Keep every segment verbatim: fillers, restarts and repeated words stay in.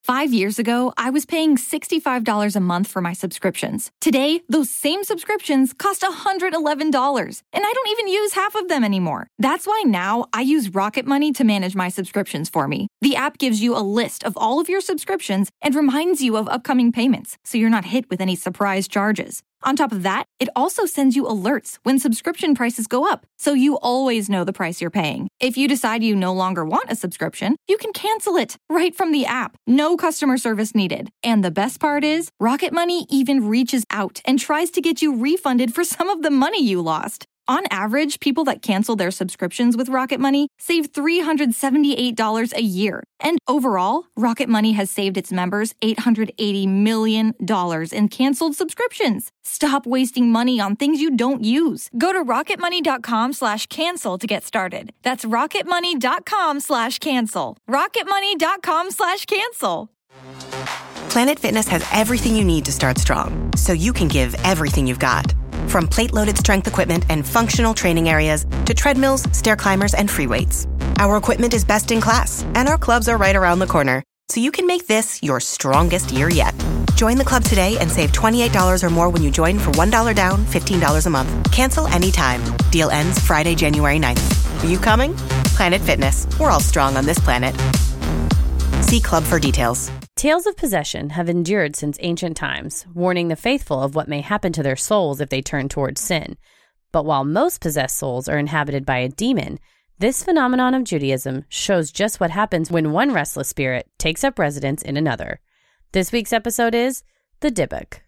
Five years ago, I was paying sixty-five dollars a month for my subscriptions. Today, those same subscriptions cost one hundred eleven dollars, and I don't even use half of them anymore. That's why now I use Rocket Money to manage my subscriptions for me. The app gives you a list of all of your subscriptions and reminds you of upcoming payments, so you're not hit with any surprise charges. On top of that, it also sends you alerts when subscription prices go up, so you always know the price you're paying. If you decide you no longer want a subscription, you can cancel it right from the app. No customer service needed. And the best part is, Rocket Money even reaches out and tries to get you refunded for some of the money you lost. On average, people that cancel their subscriptions with Rocket Money save three hundred seventy-eight dollars a year. And overall, Rocket Money has saved its members eight hundred eighty million dollars in canceled subscriptions. Stop wasting money on things you don't use. Go to rocketmoney.com slash cancel to get started. That's rocketmoney.com slash cancel. rocketmoney.com slash cancel. Planet Fitness has everything you need to start strong, so you can give everything you've got. From plate-loaded strength equipment and functional training areas to treadmills, stair climbers, and free weights. Our equipment is best in class, and our clubs are right around the corner, so you can make this your strongest year yet. Join the club today and save twenty-eight dollars or more when you join for one dollar down, fifteen dollars a month. Cancel anytime. Deal ends Friday, January ninth. Are you coming? Planet Fitness. We're all strong on this planet. See club for details. Tales of possession have endured since ancient times, warning the faithful of what may happen to their souls if they turn towards sin. But while most possessed souls are inhabited by a demon, this phenomenon of Judaism shows just what happens when one restless spirit takes up residence in another. This week's episode is The Dybbuk.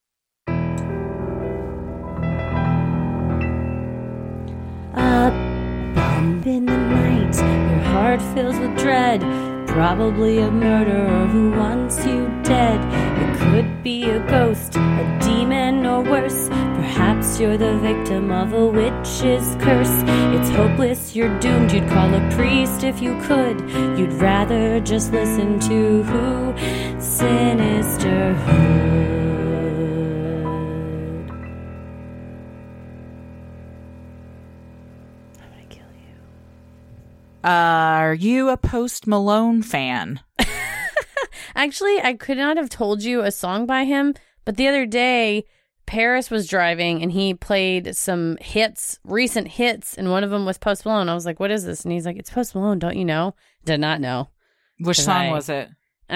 A bump in the night, your heart fills with dread. Probably a murderer who wants you dead. It could be a ghost, a demon, or worse. Perhaps you're the victim of a witch's curse. It's hopeless, you're doomed. You'd call a priest if you could. You'd rather just listen to who? Sinisterhood. Are you a Post Malone fan? Actually, I could not have told you a song by him, but the other day, Paris was driving and he played some hits, recent hits, and one of them was Post Malone. I was like, what is this? And he's like, it's Post Malone, don't you know? Did not know. Which song I, was it?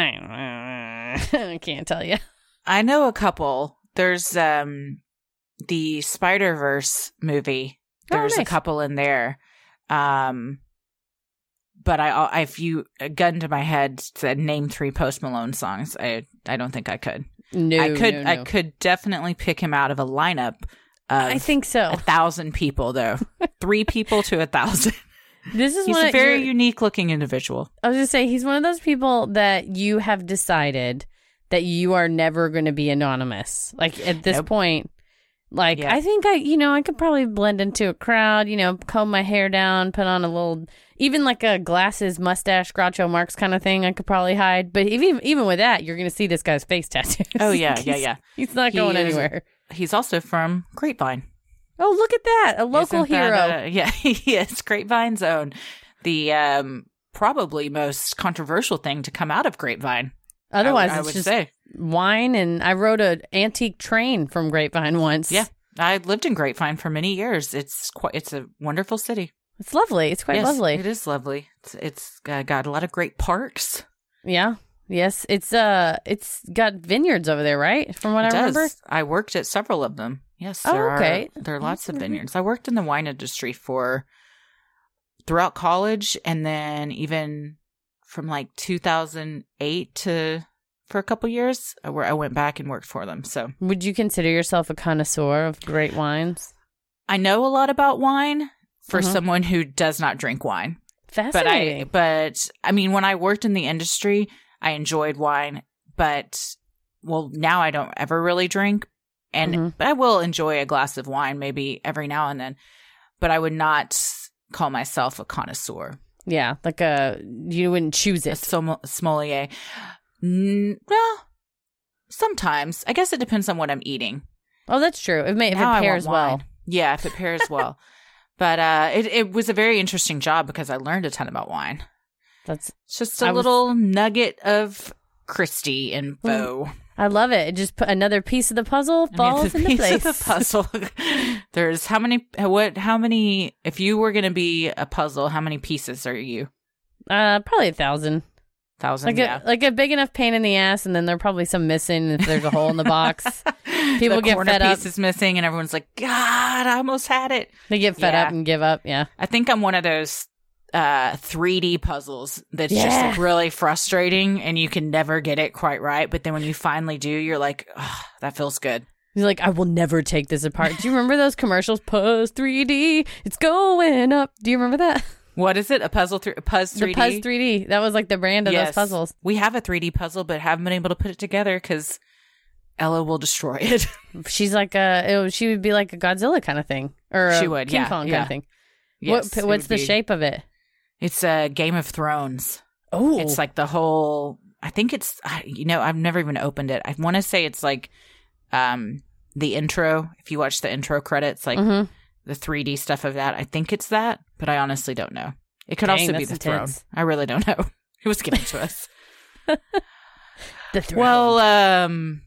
I, I can't tell you. I know a couple. There's um the Spider-Verse movie. There's oh, nice. a couple in there. Um... But I, if you a gun to my head said name three Post Malone songs, I, I don't think I could. No, I could, no, no. I could definitely pick him out of a lineup. Of I think so. A thousand people, though, three people to a thousand. This is he's one a very of, unique looking individual. I was gonna say he's one of those people that you have decided that you are never going to be anonymous. Like at this nope. point. Like, yeah. I think I, you know, I could probably blend into a crowd, you know, comb my hair down, put on a little, even like a glasses, mustache, Groucho Marx kind of thing I could probably hide. But even even with that, you're going to see this guy's face tattoos. Oh, yeah, yeah, yeah. He's not he going is, anywhere. He's also from Grapevine. Oh, look at that. A local Isn't hero. That, uh, yeah, he is. Grapevine's own. The um, probably most controversial thing to come out of Grapevine. Otherwise, I, I it's would just say. wine. And I rode an antique train from Grapevine once. Yeah. I lived in Grapevine for many years. It's quite, it's a wonderful city. It's lovely. It's quite yes, lovely. It is lovely. It's, it's uh, got a lot of great parks. Yeah. Yes. It's uh, it's got vineyards over there, right? From what it I does. remember. I worked at several of them. Yes. Oh, there okay. Are, there are lots of vineyards. I worked in the wine industry for throughout college, and then even from like two thousand eight to for a couple years, where I went back and worked for them. So, would you consider yourself a connoisseur of great wines? I know a lot about wine for uh-huh. someone who does not drink wine. Fascinating. But I, but I mean, when I worked in the industry, I enjoyed wine. But well, now I don't ever really drink, and mm-hmm. but I will enjoy a glass of wine maybe every now and then. But I would not call myself a connoisseur. Yeah, like a you wouldn't choose it. A som- sommelier. Mm, well, sometimes. I guess it depends on what I'm eating. Oh, that's true. It may if now it pairs well. Yeah, if it pairs well. But uh, it it was a very interesting job because I learned a ton about wine. That's it's just a I little was... nugget of Christy info. I love it. It just put another piece of the puzzle falls into piece place. Of the puzzle. There's how many? What? How many? If you were going to be a puzzle, how many pieces are you? Uh, probably a thousand. Thousand. Like yeah. a like a big enough pain in the ass, and then there are probably some missing if there's a hole in the box. People the get corner fed piece up. is missing, and everyone's like, "God, I almost had it." They get fed Yeah. up and give up. Yeah. I think I'm one of those uh three D puzzles that's just Yeah. like really frustrating, and you can never get it quite right. But then when you finally do, you're like, oh, "That feels good." He's like, I will never take this apart. Do you remember those commercials? Puzz three D, it's going up. Do you remember that? What is it? A puzzle? Th- a Puzz three D? The Puzz three D. That was like the brand of Yes. those puzzles. We have a three D puzzle, but haven't been able to put it together because Ella will destroy it. She's like a, it was, she would be like a Godzilla kind of thing, or a She would, King yeah, Kong yeah. kind of thing. Yes, what, it what's would the be- shape of it? It's a Game of Thrones. Oh, It's like the whole. I think it's. I- You know, I've never even opened it. I want to say it's like, um, the intro. If you watch the intro credits, like Mhm. the three D stuff of that. I think it's that, but I honestly don't know. It could Dang, also be that's the intense. throne. I really don't know. It was given to us. the throne. Well, um,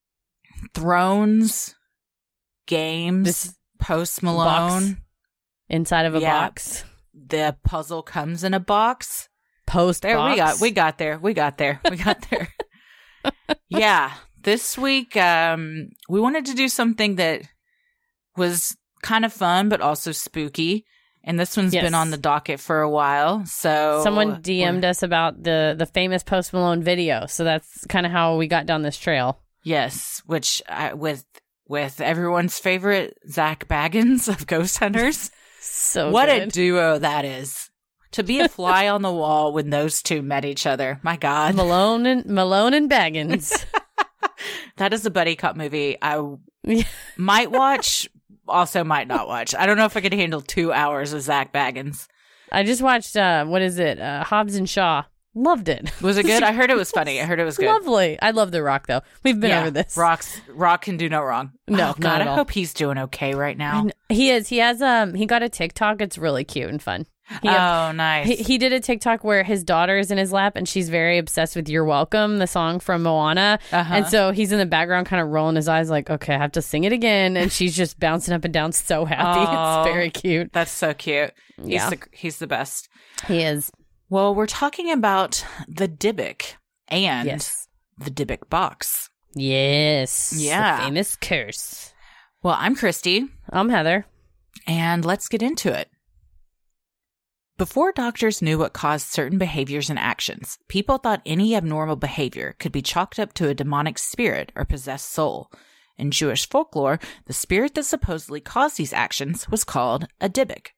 Thrones, games, This Post box Malone. inside of a Yeah. box. The puzzle comes in a box. Post There box. we got we got there. We got there. We got there. Yeah. This week um we wanted to do something that was kind of fun but also spooky. And this one's Yes. been on the docket for a while. So Someone D M'd us about the the famous Post Malone video, so that's kind of how we got down this trail. Yes, which I, with with everyone's favorite Zach Baggins of Ghost Hunters. So What a good. duo that is. To be a fly on the wall when those two met each other. My God. Malone and Malone and Baggins. That is a buddy cop movie I Yeah. might watch, also might not watch. I don't know if I could handle two hours of Zach Baggins. I just watched uh what is it? Uh, Hobbs and Shaw. Loved it. Was it good? I heard it was funny. I heard it was good. Lovely. I love The Rock though. We've been Yeah, over this. Rock's, Rock can do no wrong. No, Oh, not God, at I all. hope he's doing okay right now. And he is. He has um he got a TikTok. It's really cute and fun. He, Oh, nice. he, he did a TikTok where his daughter is in his lap and she's very obsessed with You're Welcome, the song from Moana. Uh-huh. And so he's in the background kind of rolling his eyes like, okay, I have to sing it again. And she's just bouncing up and down so happy. Oh. It's very cute. That's so cute. He's, Yeah. the, he's the best. He is. Well, we're talking about the Dybbuk and Yes. the Dybbuk box. Yes. Yeah. The famous curse. Well, I'm Christy, I'm Heather. and let's get into it. Before doctors knew what caused certain behaviors and actions, people thought any abnormal behavior could be chalked up to a demonic spirit or possessed soul. In Jewish folklore, the spirit that supposedly caused these actions was called a Dybbuk.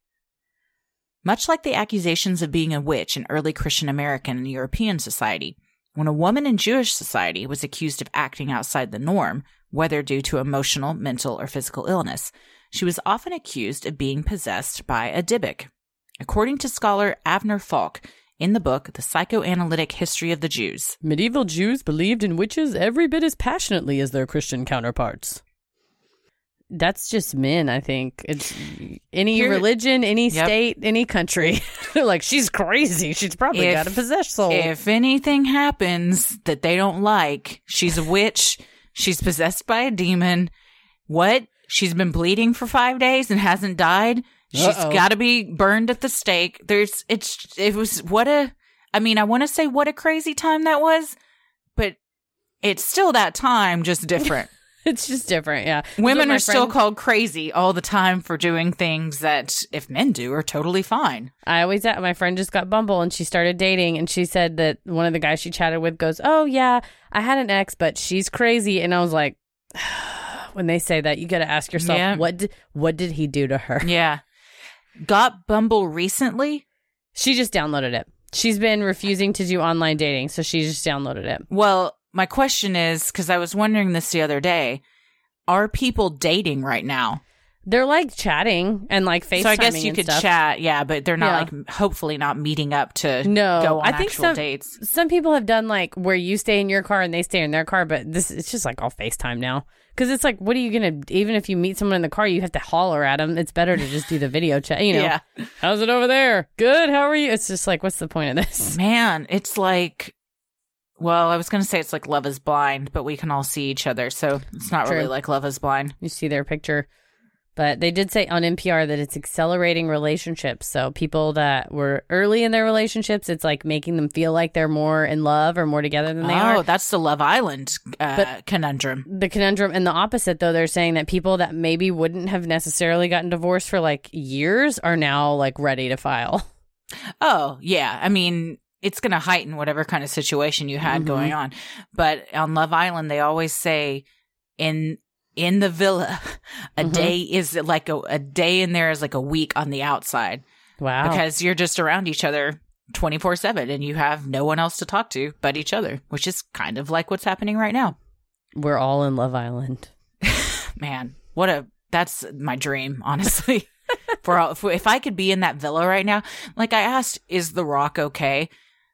Much like the accusations of being a witch in early Christian American and European society, when a woman in Jewish society was accused of acting outside the norm, whether due to emotional, mental, or physical illness, she was often accused of being possessed by a Dybbuk. According to scholar Avner Falk, in the book The Psychoanalytic History of the Jews, Medieval Jews believed in witches every bit as passionately as their Christian counterparts. That's just men, I think. It's any Here- religion, any Yep. state, any country. They're like, she's crazy. She's probably If- got a possessed soul. if anything happens that they don't like, she's a witch, she's possessed by a demon, what? She's been bleeding for five days and hasn't died? She's Uh-oh. got to be burned at the stake. There's, it's, it was, what a, I mean, I want to say what a crazy time that was, but it's still that time, just different. It's just different, yeah. That's what Women my are still friend- called crazy all the time for doing things that if men do are totally fine. I always, my friend just got Bumble and she started dating and she said that one of the guys she chatted with goes, oh yeah, I had an ex, but she's crazy. And I was like, when they say that, you got to ask yourself, Yeah. what did, what did he do to her? Yeah. Got Bumble recently? She just downloaded it. She's been refusing to do online dating, so she just downloaded it. Well, my question is, because I was wondering this the other day, are people dating right now? They're like chatting and like FaceTiming. So I guess you and could stuff. chat, yeah, but they're not Yeah. like, hopefully not meeting up to No, go on I think actual some- dates. Some people have done like where you stay in your car and they stay in their car, but this it's just like all FaceTime now. Because it's like, what are you gonna? Even if you meet someone in the car, you have to holler at them. It's better to just do the video chat. You know, Yeah. how's it over there? Good. How are you? It's just like, what's the point of this? Man, it's like, well, I was going to say it's like Love is Blind, but we can all see each other. So it's not True. really like Love is Blind. You see their picture. But they did say on N P R that it's accelerating relationships. So people that were early in their relationships, it's like making them feel like they're more in love or more together than they oh, are. Oh, that's the Love Island uh, But conundrum. The conundrum and the opposite, though, they're saying that people that maybe wouldn't have necessarily gotten divorced for like years are now like ready to file. Oh, yeah. I mean, it's going to heighten whatever kind of situation you had Mm-hmm. going on. But on Love Island, they always say in in the villa, a Mm-hmm. day is like a, a day in there is like a week on the outside. Wow. Because you're just around each other twenty-four seven and you have no one else to talk to but each other, which is kind of like what's happening right now. We're all in Love Island. Man, what a that's my dream, honestly. For all, if, if I could be in that villa right now, like I asked, is The Rock okay?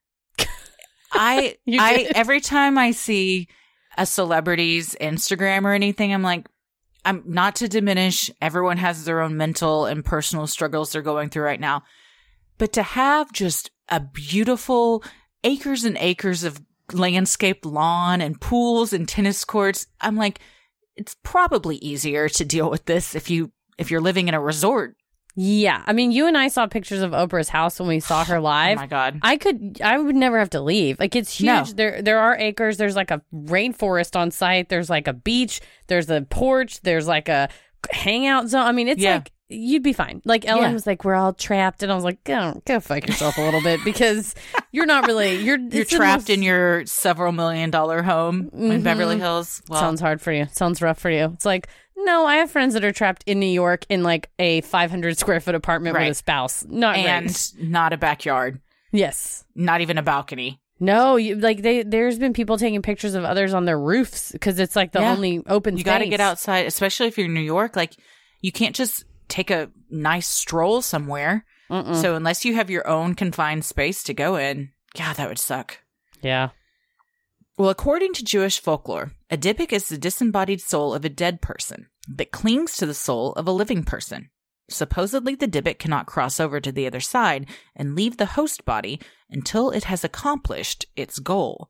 I You I did? every time I see a celebrity's Instagram or anything, I'm like, I'm not to diminish. Everyone has their own mental and personal struggles they're going through right now, but to have just a beautiful acres and acres of landscaped lawn and pools and tennis courts, I'm like, it's probably easier to deal with this if you if you're living in a resort. Yeah. I mean, you and I saw pictures of Oprah's house when we saw her live. Oh my God. I could, I would never have to leave. Like, it's huge. No. There, there are acres. There's like a rainforest on site. There's like a beach. There's a porch. There's like a hangout zone. I mean, it's Yeah. like, you'd be fine. Like, Ellen Yeah. was like, we're all trapped. And I was like, go, go fuck yourself a little bit because you're not really, you're, You're it's the trapped most- in your several million dollar home in Beverly Hills. Well, Sounds hard for you. Sounds rough for you. It's like, no, I have friends that are trapped in New York in like a five hundred square foot apartment Right. with a spouse. Not and great. not a backyard, Yes. not even a balcony. No, you, like they, there's been people taking pictures of others on their roofs because it's like the Yeah. only open You space. got to get outside, especially if you're in New York. Like, you can't just take a nice stroll somewhere. Mm-mm. So unless you have your own confined space to go in, yeah, that would suck. Yeah. Well, according to Jewish folklore, a dybbuk is the disembodied soul of a dead person that clings to the soul of a living person. Supposedly, the dybbuk cannot cross over to the other side and leave the host body until it has accomplished its goal.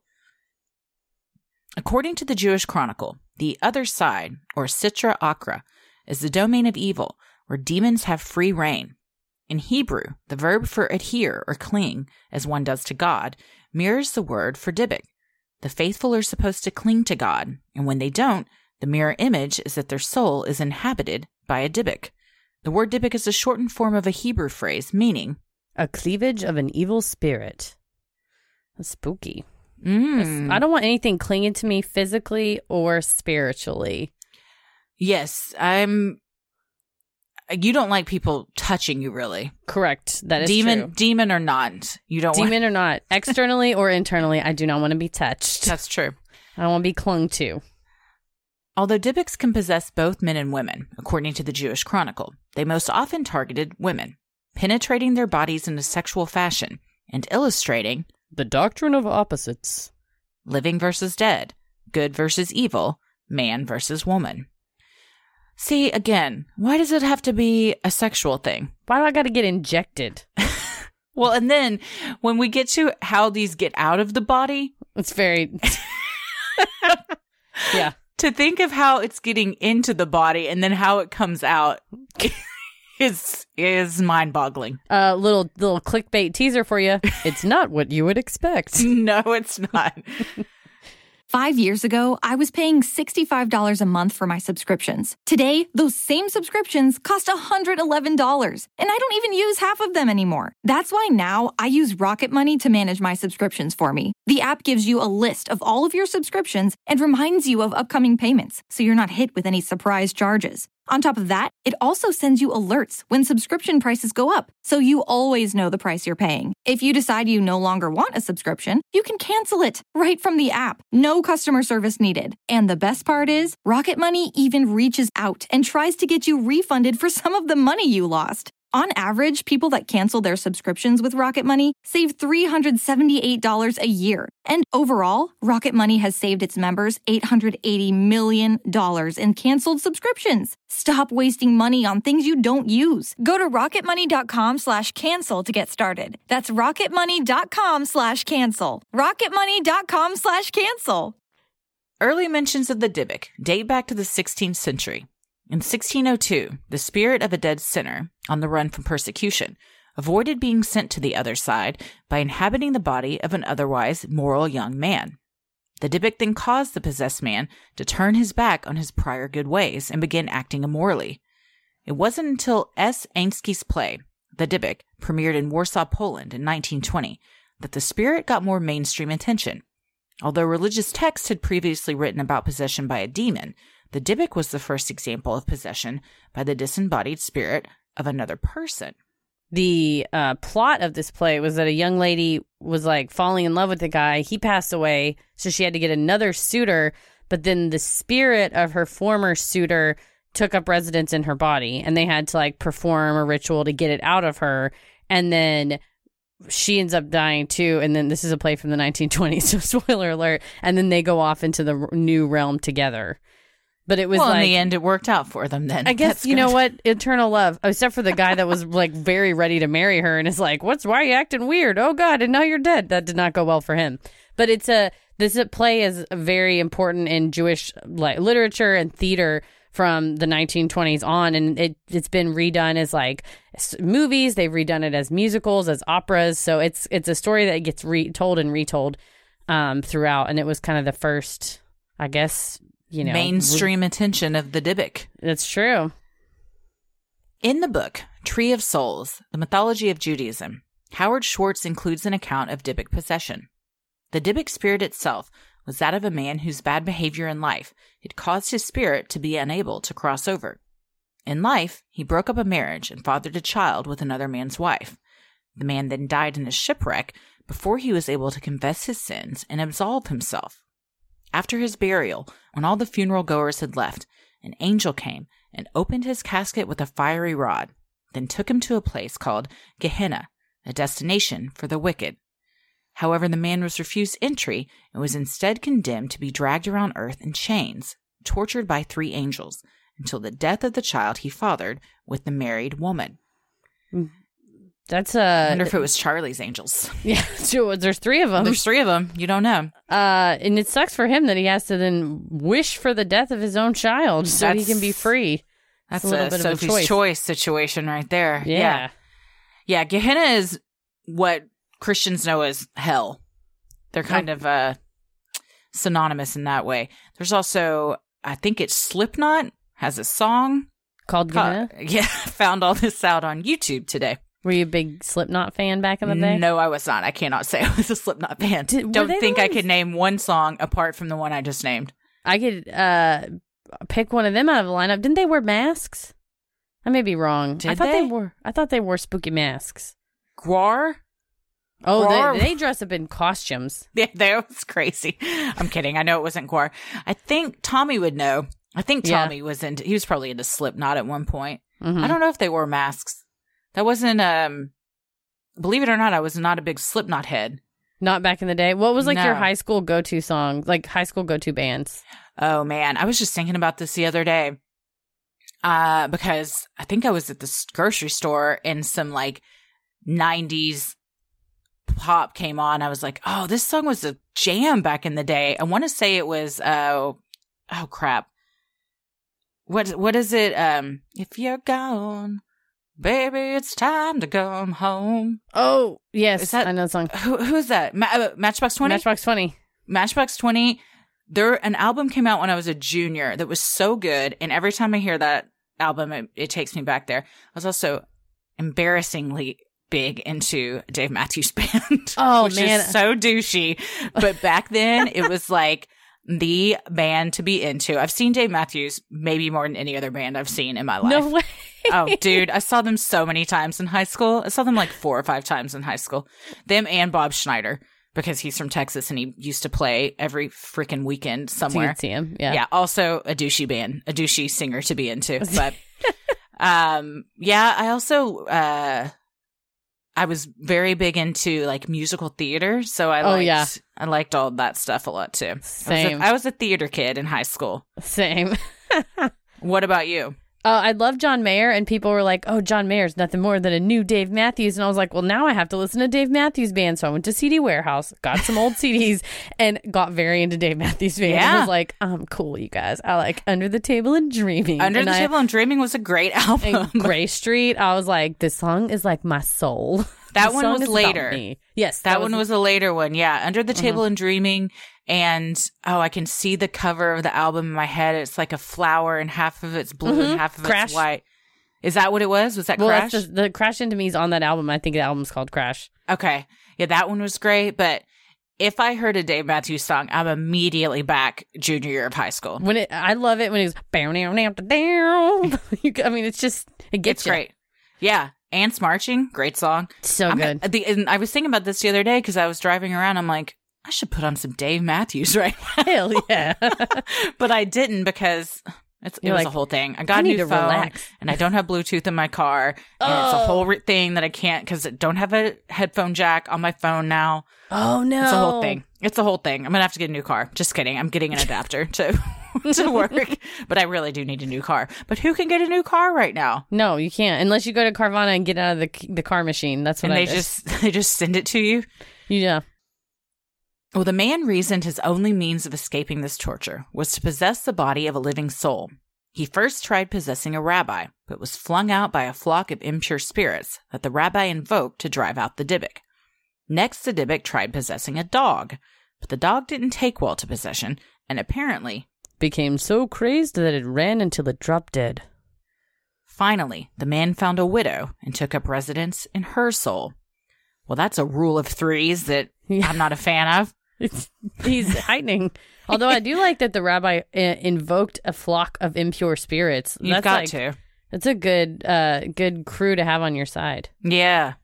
According to the Jewish Chronicle, the other side, or Sitra Achra, is the domain of evil, where demons have free reign. In Hebrew, the verb for adhere or cling, as one does to God, mirrors the word for dybbuk. The faithful are supposed to cling to God, and when they don't, the mirror image is that their soul is inhabited by a dybbuk. The word dybbuk is a shortened form of a Hebrew phrase meaning A cleavage of an evil spirit. That's spooky. mm, I don't want anything clinging to me physically or spiritually. yes, I'm. You don't like people touching you, really. Correct. That is demon, true. demon or not, you don't. Demon want, or not, externally or internally, I do not want to be touched. That's true. I don't want to be clung to. Although dybbuks can possess both men and women, according to the Jewish Chronicle, they most often targeted women, penetrating their bodies in a sexual fashion and illustrating The doctrine of opposites. living versus dead, good versus evil, man versus woman. See, again, why does it have to be a sexual thing? Why do I got to get injected? Well, and then when we get to how these get out of the body, It's very. Yeah. to think of how it's getting into the body and then how it comes out is is mind-boggling. Uh, little little clickbait teaser for you. It's not what you would expect. No, it's not. Five years ago, I was paying sixty-five dollars a month for my subscriptions. Today, those same subscriptions cost one hundred eleven dollars, and I don't even use half of them anymore. That's why now I use Rocket Money to manage my subscriptions for me. The app gives you a list of all of your subscriptions and reminds you of upcoming payments, so you're not hit with any surprise charges. On top of that, it also sends you alerts when subscription prices go up, so you always know the price you're paying. If you decide you no longer want a subscription, you can cancel it right from the app. No customer service needed. And the best part is, Rocket Money even reaches out and tries to get you refunded for some of the money you lost. On average, people that cancel their subscriptions with Rocket Money save three hundred seventy-eight dollars a year. And overall, Rocket Money has saved its members eight hundred eighty million dollars in canceled subscriptions. Stop wasting money on things you don't use. Go to rocketmoney.com slash cancel to get started. That's rocketmoney.com slash cancel. rocketmoney.com slash cancel. Early mentions of the Dybbuk date back to the sixteenth century. In sixteen oh two, the spirit of a dead sinner, on the run from persecution, avoided being sent to the other side by inhabiting the body of an otherwise moral young man. The Dybbuk then caused the possessed man to turn his back on his prior good ways and begin acting immorally. It wasn't until S. Ainski's play, The Dybbuk, premiered in Warsaw, Poland in nineteen twenty, that the spirit got more mainstream attention. Although religious texts had previously written about possession by a demon, the Dybbuk was the first example of possession by the disembodied spirit of another person. The uh, plot of this play was that a young lady was like falling in love with the guy. He passed away, so she had to get another suitor. But then the spirit of her former suitor took up residence in her body, and they had to like perform a ritual to get it out of her. And then she ends up dying too. And then this is a play from the nineteen twenties, so spoiler alert. And then they go off into the new realm together. But it was well, like, in the end, it worked out for them then. I guess, That's you good. know what? Eternal love. Except for the guy that was like very ready to marry her and is like, what's, why are you acting weird? Oh God, and now you're dead. That did not go well for him. But it's a, this play is very important in Jewish like literature and theater from the nineteen twenties on. And it, it's been redone as like movies. They've redone it as musicals, as operas. So it's, it's a story that gets retold and retold um, throughout. And it was kind of the first, I guess, you know, mainstream we, attention of the Dybbuk. It's true. In the book, Tree of Souls, The Mythology of Judaism, Howard Schwartz includes an account of Dybbuk possession. The Dybbuk spirit itself was that of a man whose bad behavior in life had caused his spirit to be unable to cross over. In life, he broke up a marriage and fathered a child with another man's wife. The man then died in a shipwreck before he was able to confess his sins and absolve himself. After his burial, when all the funeral goers had left, an angel came and opened his casket with a fiery rod, then took him to a place called Gehenna, a destination for the wicked. However, the man was refused entry and was instead condemned to be dragged around earth in chains, tortured by three angels, until the death of the child he fathered with the married woman. That's a. I wonder if it was Charlie's angels. Yeah, so there's three of them. There's three of them. You don't know. Uh, and it sucks for him that he has to then wish for the death of his own child so that's, he can be free. That's a, little a bit Sophie's of a choice. choice situation right there. Yeah. yeah, yeah. Gehenna is what Christians know as hell. They're kind oh. of uh, synonymous in that way. There's also, I think it's Slipknot has a song called Gehenna. Uh, yeah, found all this out on YouTube today. Were you a big Slipknot fan back in the day? No, I was not. I cannot say I was a Slipknot fan. Did, Don't think I could name one song apart from the one I just named. I could uh, pick one of them out of the lineup. Didn't they wear masks? I may be wrong. Did I thought they? they wore. I thought they wore spooky masks. Gwar? Oh, Gwar? They, they dress up in costumes. Yeah, that was crazy. I'm kidding. I know it wasn't Gwar. I think Tommy would know. I think Tommy yeah. was into. He was probably into Slipknot at one point. Mm-hmm. I don't know if they wore masks. That wasn't, um, believe it or not, I was not a big Slipknot head. Not back in the day? What was like no. your high school go-to song? Like high school go-to bands? Oh, man. I was just thinking about this the other day. Uh, because I think I was at the grocery store and some like nineties pop came on. I was like, oh, this song was a jam back in the day. I want to say it was, uh, oh, crap. What, what is it? Um, if you're gone. Baby, it's time to come home. Oh, yes. Is that, I know the song. Who, who's that? Ma- uh, Matchbox twenty? Matchbox twenty. Matchbox twenty. There, an album came out when I was a junior that was so good. And every time I hear that album, it, it takes me back there. I was also embarrassingly big into Dave Matthews Band. Oh, which man. is so douchey. But back then, it was like the band to be into. I've seen Dave Matthews maybe more than any other band I've seen in my life. No way. Oh, dude, I saw them so many times in high school. I saw them like four or five times in high school. Them and Bob Schneider, because he's from Texas and he used to play every freaking weekend somewhere. So you'd see him, yeah. Yeah, also a douchey band, a douchey singer to be into. But Um, yeah, I also, uh, I was very big into like musical theater. So I Oh, liked, yeah. I liked all that stuff a lot too. Same. I was a, I was a theater kid in high school. Same. What about you? Uh, I love John Mayer, and people were like, oh, John Mayer's nothing more than a new Dave Matthews. And I was like, well, now I have to listen to Dave Matthews Band. So I went to C D Warehouse, got some old C Ds, and got very into Dave Matthews Band. Yeah. And was like, I'm cool, you guys. I like Under the Table and Dreaming. Under and the I, Table and Dreaming was a great album. and Gray Street. I was like, this song is like my soul. That This one song was is about later. me. Yes. That, one was a later one. Yeah. Under the Table Mhm. and Dreaming. And, oh, I can see the cover of the album in my head. It's like a flower and half of it's blue Mhm. and half of Crash. it's white. Is that what it was? Was that well, Crash? that's the, the Crash Into Me is on that album. I think the album's called Crash. Okay. Yeah, that one was great. But if I heard a Dave Matthews song, I'm immediately back junior year of high school. When it, I love it when it goes down, down, down, down. You- I mean, it's just it gets It's you. great. Yeah. Ants Marching, great song. So I'm- good. The, and I was thinking about this the other day because I was driving around. I'm like, I should put on some Dave Matthews right now. Hell yeah. But I didn't because it's, it You're was like, a whole thing. I got I a need new to phone relax. and I don't have Bluetooth in my car. And it's a Oh. whole re- thing that I can't because I don't have a headphone jack on my phone now. Oh no. It's a whole thing. It's a whole thing. I'm going to have to get a new car. Just kidding. I'm getting an adapter to, to work. But I really do need a new car. But who can get a new car right now? No, you can't unless you go to Carvana and get out of the the car machine. That's what And I they did. just they just send it to you. yeah. Well, the man reasoned his only means of escaping this torture was to possess the body of a living soul. He first tried possessing a rabbi, but was flung out by a flock of impure spirits that the rabbi invoked to drive out the Dybbuk. Next, the Dybbuk tried possessing a dog, but the dog didn't take well to possession, and apparently, Became so crazed that it ran until it dropped dead. finally, the man found a widow and took up residence in her soul. Well, that's a rule of threes that Yeah. I'm not a fan of. It's, he's heightening. Although I do like that the rabbi uh, invoked a flock of impure spirits. You've That's got like, to. That's a good, uh, good crew to have on your side. Yeah.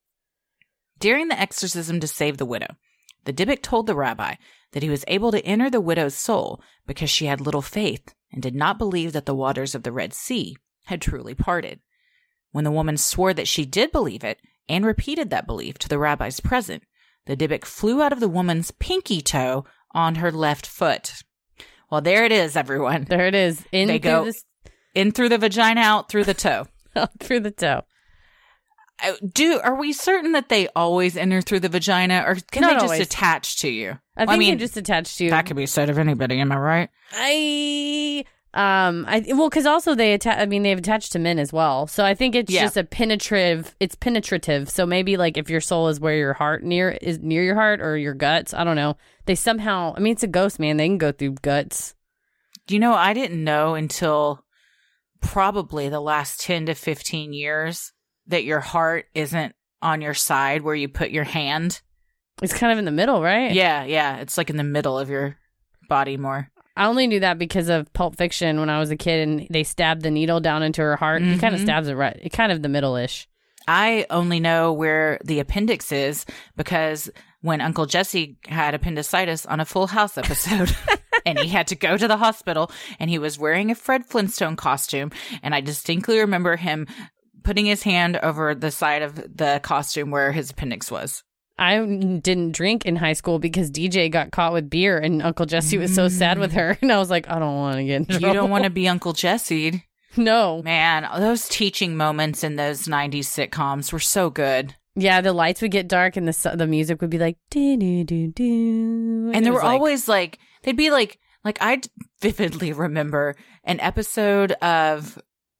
During the exorcism to save the widow, the Dybbuk told the rabbi that he was able to enter the widow's soul because she had little faith and did not believe that the waters of the Red Sea had truly parted. When the woman swore that she did believe it and repeated that belief to the rabbis present, the Dybbuk flew out of the woman's pinky toe on her left foot. Well, there it is, everyone. There it is. In They through go- the, In through the vagina, out through the toe. through the toe. Uh, Do are we certain that they always enter through the vagina, or can Not they just always. attach to you? I Well, think mean, they just attached to that could be said of anybody. Am I right? I um I well because also they attach. I mean they've attached to men as well. So I think it's Yeah. just a penetrative. It's penetrative. So maybe like if your soul is where your heart near is near your heart or your guts. I don't know. They somehow. I mean it's a ghost, man. They can go through guts. You know, I didn't know until probably the last ten to fifteen years that your heart isn't on your side where you put your hand. It's kind of in the middle, right? Yeah, yeah. It's like in the middle of your body more. I only knew that because of Pulp Fiction when I was a kid, and they stabbed the needle down into her heart. He kind of Mhm. stabs it right. It kind of the middle-ish. I only know where the appendix is because when Uncle Jesse had appendicitis on a Full House episode and he had to go to the hospital and he was wearing a Fred Flintstone costume. And I distinctly remember him putting his hand over the side of the costume where his appendix was. I didn't drink in high school because D J got caught with beer, and Uncle Jesse was so sad with her. And I was like, I don't want to get in trouble. You don't want to be Uncle Jesse. No. Man, those teaching moments in those nineties sitcoms were so good. Yeah, the lights would get dark and the su- the music would be like do do do do, And there were always like, they'd be like, like I vividly remember an episode of,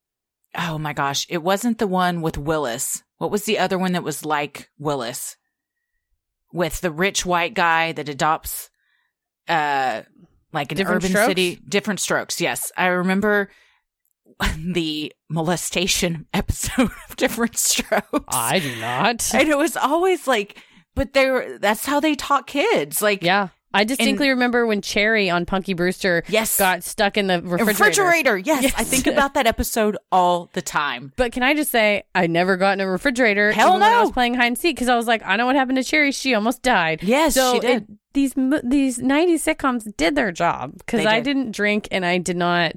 oh my gosh, it wasn't the one with Willis. What was the other one that was like Willis? With the rich white guy that adopts, uh, like an Different urban Strokes? city, Different Strokes. Yes, I remember the molestation episode of Different Strokes. I do not. And it was always like, but they were, that's how they taught kids. Like, Yeah. I distinctly remember when Cherry on Punky Brewster Yes. got stuck in the refrigerator. refrigerator. Yes. Yes. I think about that episode all the time. But can I just say, I never got in a refrigerator Hell even when I no. was playing hide and seek because I was like, I know what happened to Cherry. She almost died. Yes, so she did. It, these mo- these nineties sitcoms did their job because They I did. didn't drink and I did not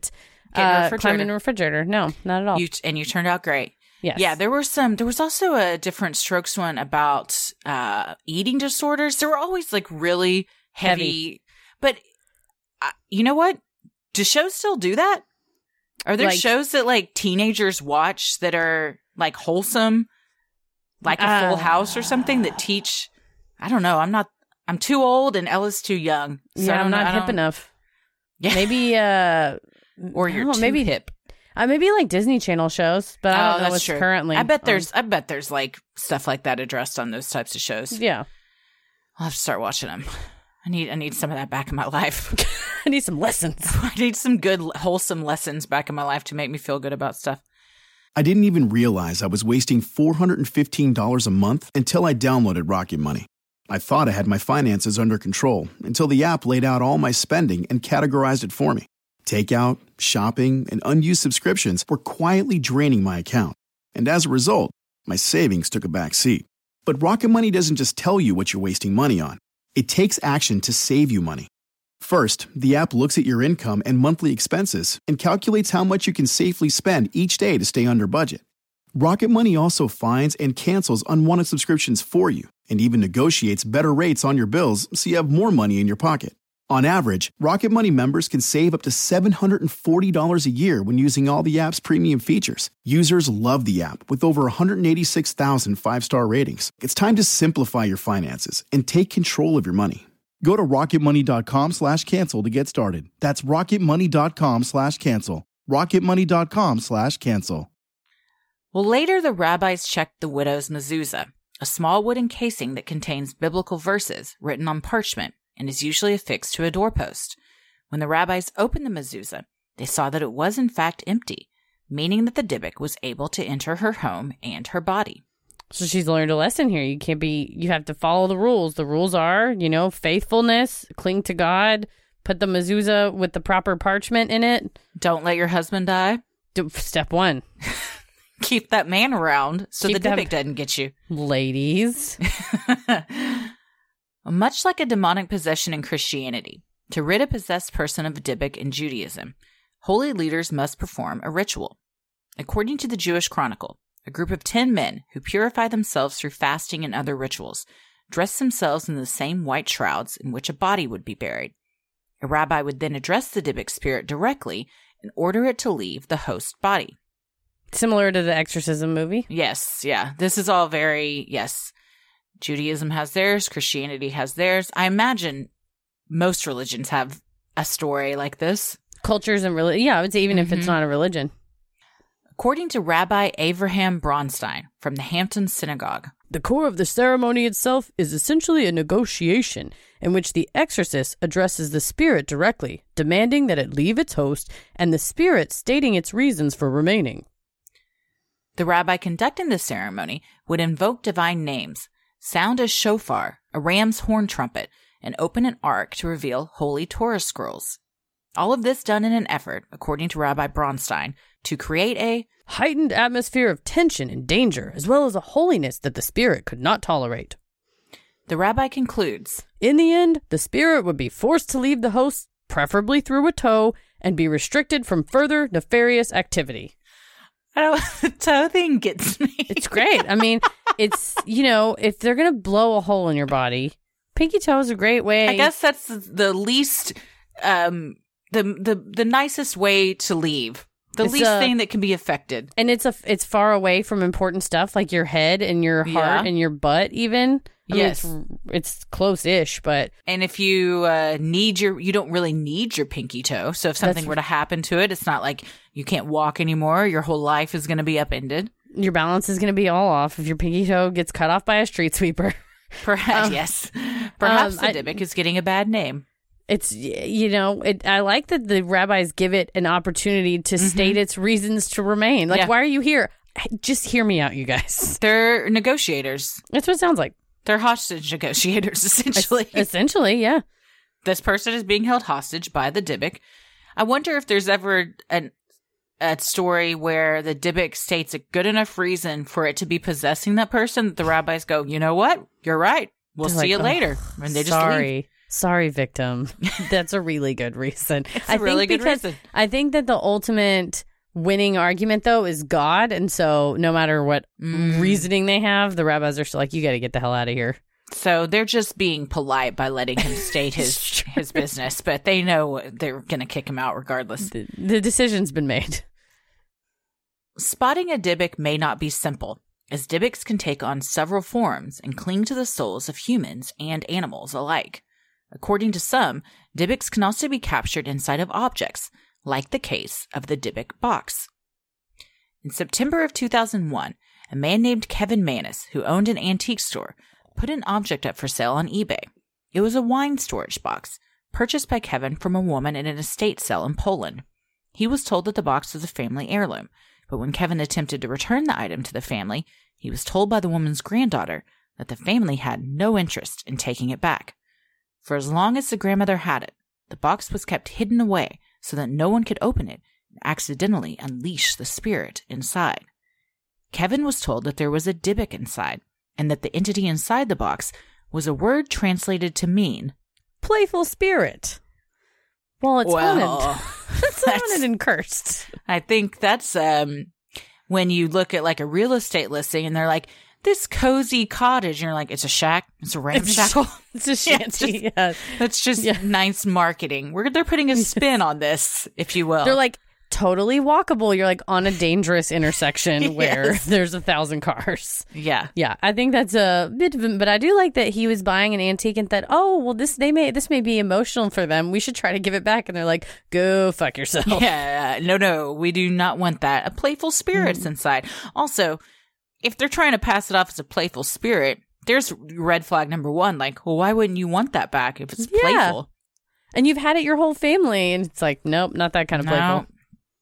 Get a Uh, refrigerator. climbing a refrigerator. No, not at all. You, and you turned out great. Yes. Yeah, there were some, there was also a different strokes one about uh, eating disorders. There were always like really heavy, Heavy. but uh, you know what? Do shows still do that? Are there Like- shows that like teenagers watch that are like wholesome, like a Uh, Full House or something that teach? I don't know. I'm not, I'm too old and Ella's too young. So I yeah, don't I'm know- not I hip don't- enough. Yeah. Maybe, uh, Or I you're don't know, too maybe hip. Uh, maybe like Disney Channel shows, but I Oh, don't know that's what's true. currently. I bet on- there's, I bet there's like stuff like that addressed on those types of shows. Yeah. I'll have to start watching them. I need I need some of that back in my life. I need some lessons. I need some good, wholesome lessons back in my life to make me feel good about stuff. I didn't even realize I was wasting four hundred fifteen dollars a month until I downloaded Rocket Money. I thought I had my finances under control until the app laid out all my spending and categorized it for me. Takeout, shopping, and unused subscriptions were quietly draining my account. And as a result, my savings took a back seat. But Rocket Money doesn't just tell you what you're wasting money on. It takes action to save you money. First, the app looks at your income and monthly expenses and calculates how much you can safely spend each day to stay under budget. Rocket Money also finds and cancels unwanted subscriptions for you and even negotiates better rates on your bills so you have more money in your pocket. On average, Rocket Money members can save up to seven hundred forty dollars a year when using all the app's premium features. Users love the app with over one hundred eighty-six thousand five-star ratings. It's time to simplify your finances and take control of your money. Go to rocketmoney.com slash cancel to get started. That's rocketmoney.com slash cancel. rocketmoney.com slash cancel. Well, later the rabbis checked the widow's mezuzah, a small wooden casing that contains biblical verses written on parchment and is usually affixed to a doorpost. When the rabbis opened the mezuzah, they saw that it was in fact empty, meaning that the Dybbuk was able to enter her home and her body. So she's learned a lesson here. You can't be, you have to follow the rules. The rules are, you know, faithfulness, cling to God, put the mezuzah with the proper parchment in it. Don't let your husband die. Do, step one. Keep that man around so Keep the that- Dybbuk doesn't get you. Ladies. Much like a demonic possession in Christianity, to rid a possessed person of a Dybbuk in Judaism, holy leaders must perform a ritual. According to the Jewish Chronicle, a group of ten men who purify themselves through fasting and other rituals dress themselves in the same white shrouds in which a body would be buried. A rabbi would then address the Dybbuk spirit directly and order it to leave the host body. Similar to the Exorcism movie. Yes, yeah. This is all very, yes. Judaism has theirs, Christianity has theirs. I imagine most religions have a story like this. Cultures and religion. Yeah, I would say even if it's Mhm. not a religion. According to Rabbi Avraham Bronstein from the Hampton Synagogue, The core of the ceremony itself is essentially a negotiation in which the exorcist addresses the spirit directly, demanding that it leave its host, and the spirit stating its reasons for remaining. the rabbi conducting the ceremony would invoke divine names, sound a shofar, a ram's horn trumpet, and open an ark to reveal holy Torah scrolls. All of this done in an effort, according to Rabbi Bronstein, to create a Heightened atmosphere of tension and danger, as well as a holiness that the spirit could not tolerate. The rabbi concludes, In the end, the spirit would be forced to leave the host, preferably through a toe, and be restricted from further nefarious activity. I don't, the toe thing gets me. It's great. I mean, it's, you know, if they're going to blow a hole in your body, pinky toe is a great way. I guess that's the least, um, the, the, the nicest way to leave. The It's, least uh, thing that can be affected. And it's a it's far away from important stuff like your head and your heart Yeah. and your butt even. I Yes. mean, it's, it's close-ish, but And if you uh, need your, you don't really need your pinky toe. So if something That's- were to happen to it, it's not like you can't walk anymore. Your whole life is going to be upended. your balance is going to be all off if your pinky toe gets cut off by a street sweeper. Perhaps, Um, yes. Perhaps um, the I- Dybbuk is getting a bad name. It's, you know, it, I like that the rabbis give it an opportunity to state its reasons to remain. Like, Mm-hmm. Yeah. why are you here? Just hear me out, you guys. They're negotiators. That's what it sounds like. They're hostage negotiators, essentially. Essentially, yeah. This person is being held hostage by the Dybbuk. I wonder if there's ever an, a story where the Dybbuk states a good enough reason for it to be possessing that person that the rabbis go, you know what? You're right. We'll They're see like, you later. "Ugh, And they just leave. Sorry. Sorry, victim. That's a really good reason. It's a I really think good because reason. I think that the ultimate winning argument, though, is God. And so no matter what Mm. reasoning they have, the rabbis are still like, you got to get the hell out of here. So they're just being polite by letting him state his his business, but they know they're going to kick him out regardless. The, the decision's been made. Spotting a Dybbuk may not be simple, as Dybbuks can take on several forms and cling to the souls of humans and animals alike. According to some, Dybbuks can also be captured inside of objects, like the case of the Dybbuk box. In September of two thousand one, a man named Kevin Manis, who owned an antique store, put an object up for sale on eBay. It was a wine storage box, purchased by Kevin from a woman in an estate sale in Poland. He was told that the box was a family heirloom, but when Kevin attempted to return the item to the family, he was told by the woman's granddaughter that the family had no interest in taking it back. For as long as the grandmother had it, the box was kept hidden away so that no one could open it and accidentally unleash the spirit inside. Kevin was told that there was a Dybbuk inside, and that the entity inside the box was a word translated to mean Playful spirit. Well, it's Well, haunted. It's haunted and cursed. I think that's um, when you look at like a real estate listing and they're like, this cozy cottage, and you're like, it's a shack, it's a ramshackle. It's a Yeah, it's shanty. just- yeah. That's just Yeah. nice marketing. We're they're putting a spin on this, if you will. They're like totally walkable. You're like on a dangerous intersection where Yes. there's a thousand cars. yeah, Yeah, I think that's a bit of a, but I do like that he was buying an antique and thought, oh, well, this they may this may be emotional for them. We should try to give it back. And they're like, go fuck yourself. yeah. No, no, we do not want that. A playful spirit's inside. Also, if they're trying to pass it off as a playful spirit, there's red flag number one. Like, well, why wouldn't you want that back if it's Yeah. playful? And you've had it your whole family, and it's like, nope, not that kind of playful. No.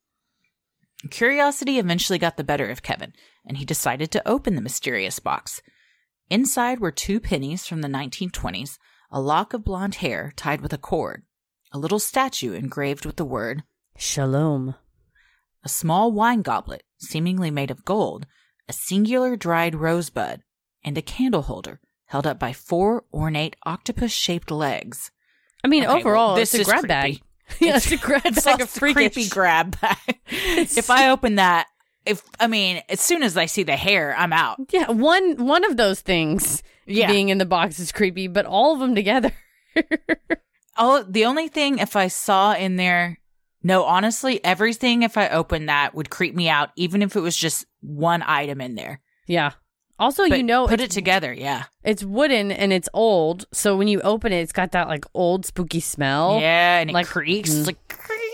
Curiosity eventually got the better of Kevin, and he decided to open the mysterious box. Inside were two pennies from the nineteen twenties, a lock of blonde hair tied with a cord, a little statue engraved with the word, Shalom. a small wine goblet, seemingly made of gold, a singular dried rosebud, and a candle holder held up by four ornate octopus-shaped legs. I mean, Okay, overall, well, this it's a is grab creepy. bag. Yeah, it's a grab It's bag also of freakish. creepy grab bag. If I open that, if I mean, as soon as I see the hair, I'm out. Yeah, one one of those things Yeah. being in the box is creepy, but all of them together. Oh, the only thing if I saw in there, no, honestly, everything if I opened that would creep me out, even if it was just one item in there. Yeah. Also, But you know, put it's, it together, yeah, it's wooden and it's old, so when you open it, it's got that like old spooky smell. yeah, and it like- creaks. mm. It's like,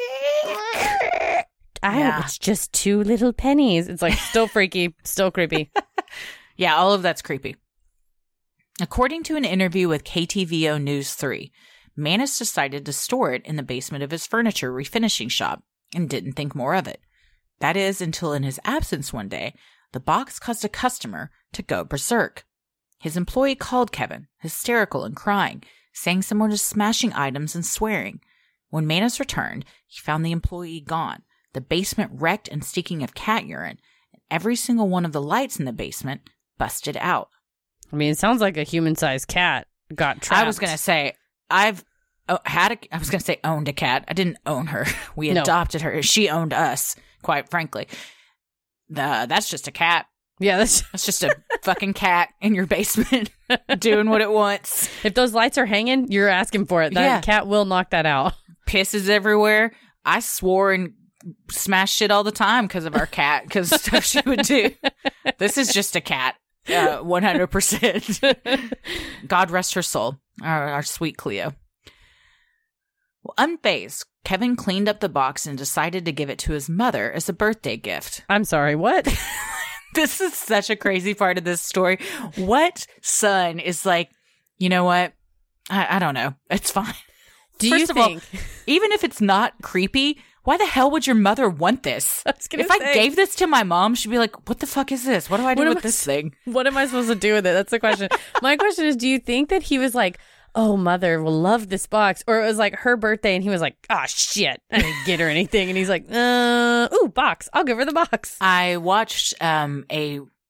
Ah, Yeah. it's just two little pennies. It's like still freaky, still creepy. yeah, all of that's creepy. According to an interview with K T V O News three, Manis decided to store it in the basement of his furniture refinishing shop and didn't think more of it. That is until in his absence one day, the box caused a customer to go berserk. His employee called Kevin, hysterical and crying, saying someone was smashing items and swearing. When Manis returned, he found the employee gone, the basement wrecked and stinking of cat urine, and every single one of the lights in the basement busted out. I mean, it sounds like a human-sized cat got trapped. I was going to say, I've oh, had a, I was going to say owned a cat. I didn't own her. We No. adopted her. She owned us, quite frankly. Uh, that's just a cat. Yeah, that's, That's just a fucking cat in your basement doing what it wants. if those lights are hanging, you're asking for it. That Yeah. cat will knock that out. Pisses everywhere. I swore and smashed shit all the time because of our cat, because stuff she would do. This is just a cat. Uh, one hundred percent. God rest her soul. Our, our sweet Cleo. Well, unfazed, Kevin cleaned up the box and decided to give it to his mother as a birthday gift. I'm sorry, what? This is such a crazy part of this story. What son is like, you know what? I, I don't know. It's fine. Do First you of all, think? even if it's not creepy, why the hell would your mother want this? I was gonna If I say. gave this to my mom, she'd be like, what the fuck is this? What do I do What am with I this s- thing? What am I supposed to do with it? That's the question. My question is, do you think that he was like, oh, mother will love this box? Or it was like her birthday and he was like, oh, shit, I didn't get her anything. And he's like, uh, ooh, box. I'll give her the box. I watched um, a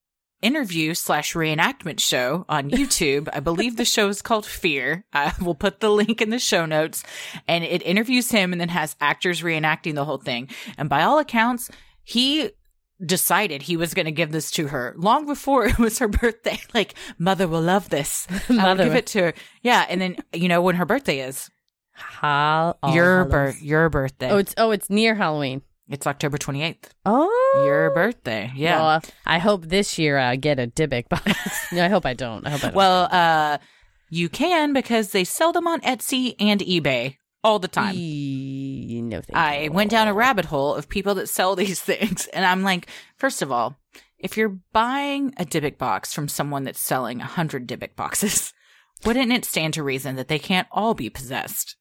interview slash reenactment show on YouTube. I believe the show is called Fear. I will put the link in the show notes. And it interviews him and then has actors reenacting the whole thing. And by all accounts, he decided he was going to give this to her long before it was her birthday. Like, mother will love this. I'll give it to her. Yeah. And then, you know, when her birthday is. How your birth, your birthday. Oh, it's oh, it's near Halloween. It's October twenty-eighth. Oh, your birthday. Yeah. Well, uh, I hope this year I get a Dybbuk box. No, I hope I don't. I hope I don't. Well, uh, you can because they sell them on Etsy and eBay all the time. E- no, thank I you. went down a rabbit hole of people that sell these things, and I'm like, first of all, if you're buying a Dybbuk box from someone that's selling a hundred Dybbuk boxes, wouldn't it stand to reason that they can't all be possessed?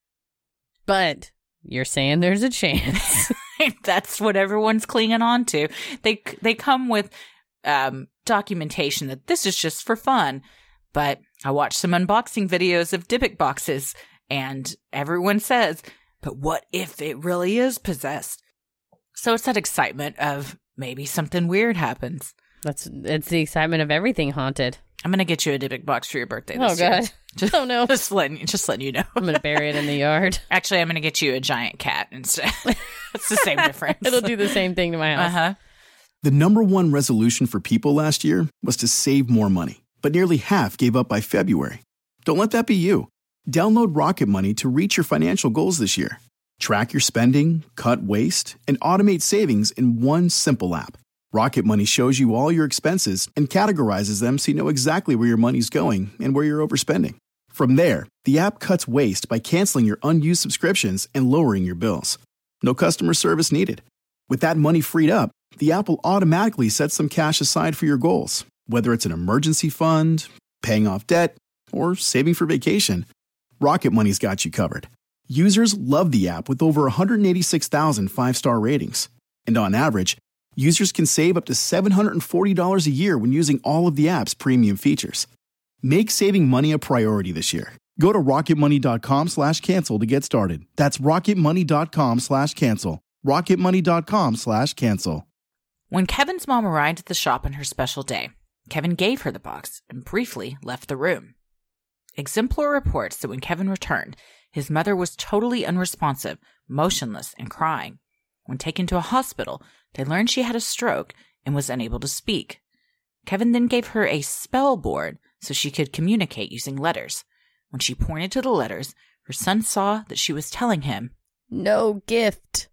But you're saying there's a chance. That's what everyone's clinging on to. They they come with um, documentation that this is just for fun. But I watched some unboxing videos of Dybbuk boxes, and everyone says, but what if it really is possessed? So it's that excitement of maybe something weird happens. That's it's the excitement of everything haunted. I'm going to get you a Dybbuk box for your birthday Oh, this year. God. Just, oh, no. Just letting, just letting you know. I'm going to bury it in the yard. Actually, I'm going to get you a giant cat instead. It's the same difference. It'll do the same thing to my house. Uh-huh. The number one resolution for people last year was to save more money, but nearly half gave up by February. Don't let that be you. Download Rocket Money to reach your financial goals this year. Track your spending, cut waste, and automate savings in one simple app. Rocket Money shows you all your expenses and categorizes them so you know exactly where your money's going and where you're overspending. From there, the app cuts waste by canceling your unused subscriptions and lowering your bills. No customer service needed. With that money freed up, the app will automatically set some cash aside for your goals, whether it's an emergency fund, paying off debt, or saving for vacation. Rocket Money's got you covered. Users love the app with over one hundred eighty-six thousand five-star ratings. And on average, users can save up to seven hundred forty dollars a year when using all of the app's premium features. Make saving money a priority this year. Go to rocketmoney.com slash cancel to get started. That's rocketmoney.com slash cancel. rocketmoney.com slash cancel. When Kevin's mom arrived at the shop on her special day, Kevin gave her the box and briefly left the room. Exemplar reports that when Kevin returned, his mother was totally unresponsive, motionless, and crying. When taken to a hospital, they learned she had a stroke and was unable to speak. Kevin then gave her a spell board so she could communicate using letters. When she pointed to the letters, her son saw that she was telling him, No gift.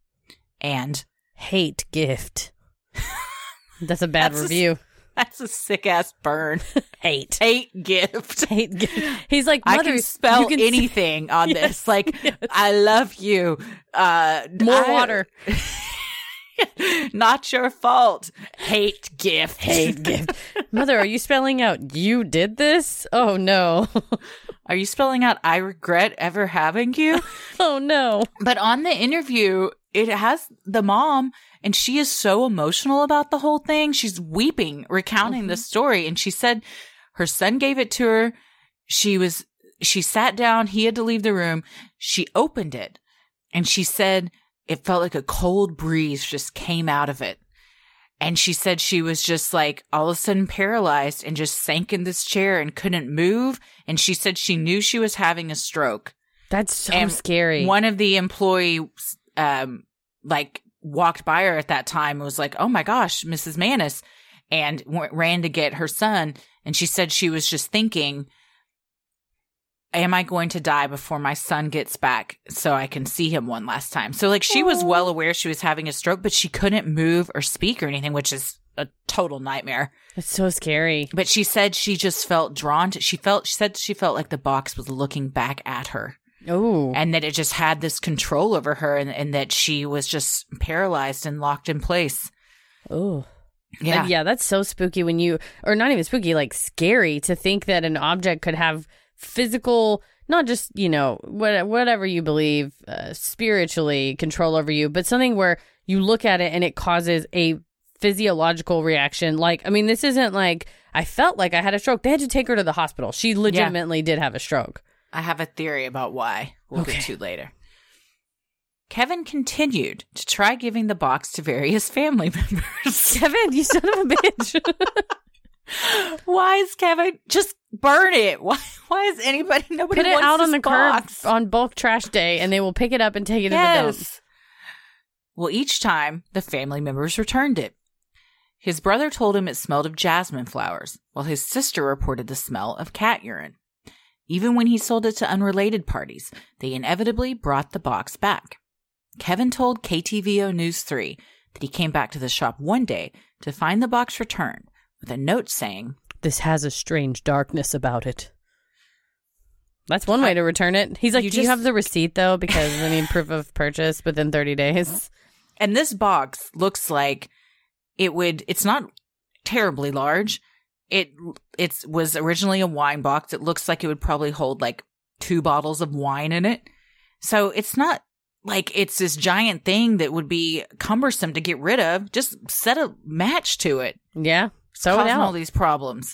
And hate gift. That's a bad that's review. A, that's a sick-ass burn. Hate. Hate gift. Hate gift. He's like, Mother, I can spell you can anything say- on yes, this. Like, yes. I love you. Uh, More I- water. Not your fault. Hate gift. Hate gift. Mother, are you spelling out you did this? Oh, no. Are you spelling out I regret ever having you? Oh, no. But on the interview, it has the mom, and she is so emotional about the whole thing. She's weeping, recounting mm-hmm. the story. And she said her son gave it to her. She was, she sat down. He had to leave the room. She opened it, and she said it felt like a cold breeze just came out of it. And she said she was just like all of a sudden paralyzed and just sank in this chair and couldn't move. And she said she knew she was having a stroke. That's so and scary. One of the employees, um, like walked by her at that time and was like, oh my gosh, Missus Manis, and w- ran to get her son. And she said she was just thinking, am I going to die before my son gets back so I can see him one last time? So like she was well aware she was having a stroke, but she couldn't move or speak or anything, which is a total nightmare. It's so scary. But she said she just felt drawn to, she felt, she said she felt like the box was looking back at her. Oh. And that it just had this control over her, and, and that she was just paralyzed and locked in place. Oh. Yeah. Yeah, that's so spooky when you, or not even spooky, like scary to think that an object could have physical, not just, you know, what, whatever you believe, uh, spiritually control over you, but something where you look at it and it causes a physiological reaction. Like, I mean, this isn't like, I felt like I had a stroke. They had to take her to the hospital. She legitimately yeah. did have a stroke. I have a theory about why we'll okay. get to later. Kevin continued to try giving the box to various family members. Kevin, you son of a bitch. Why is Kevin just burn it? Why? Why is anybody? Nobody put it wants out on the box. curb on bulk trash day, and they will pick it up and take it Yes. to the dump. Well, each time the family members returned it. His brother told him it smelled of jasmine flowers, while his sister reported the smell of cat urine. Even when he sold it to unrelated parties, they inevitably brought the box back. Kevin told K T V O News three that he came back to the shop one day to find the box returned with a note saying, "This has a strange darkness about it." That's one way I, to return it. He's like, "Do just, you have the receipt, though? Because I need proof of purchase within thirty days. And this box looks like it would, it's not terribly large. It it was originally a wine box. It looks like it would probably hold like two bottles of wine in it. So it's not like it's this giant thing that would be cumbersome to get rid of. Just set a match to it. Yeah. So causing all these problems.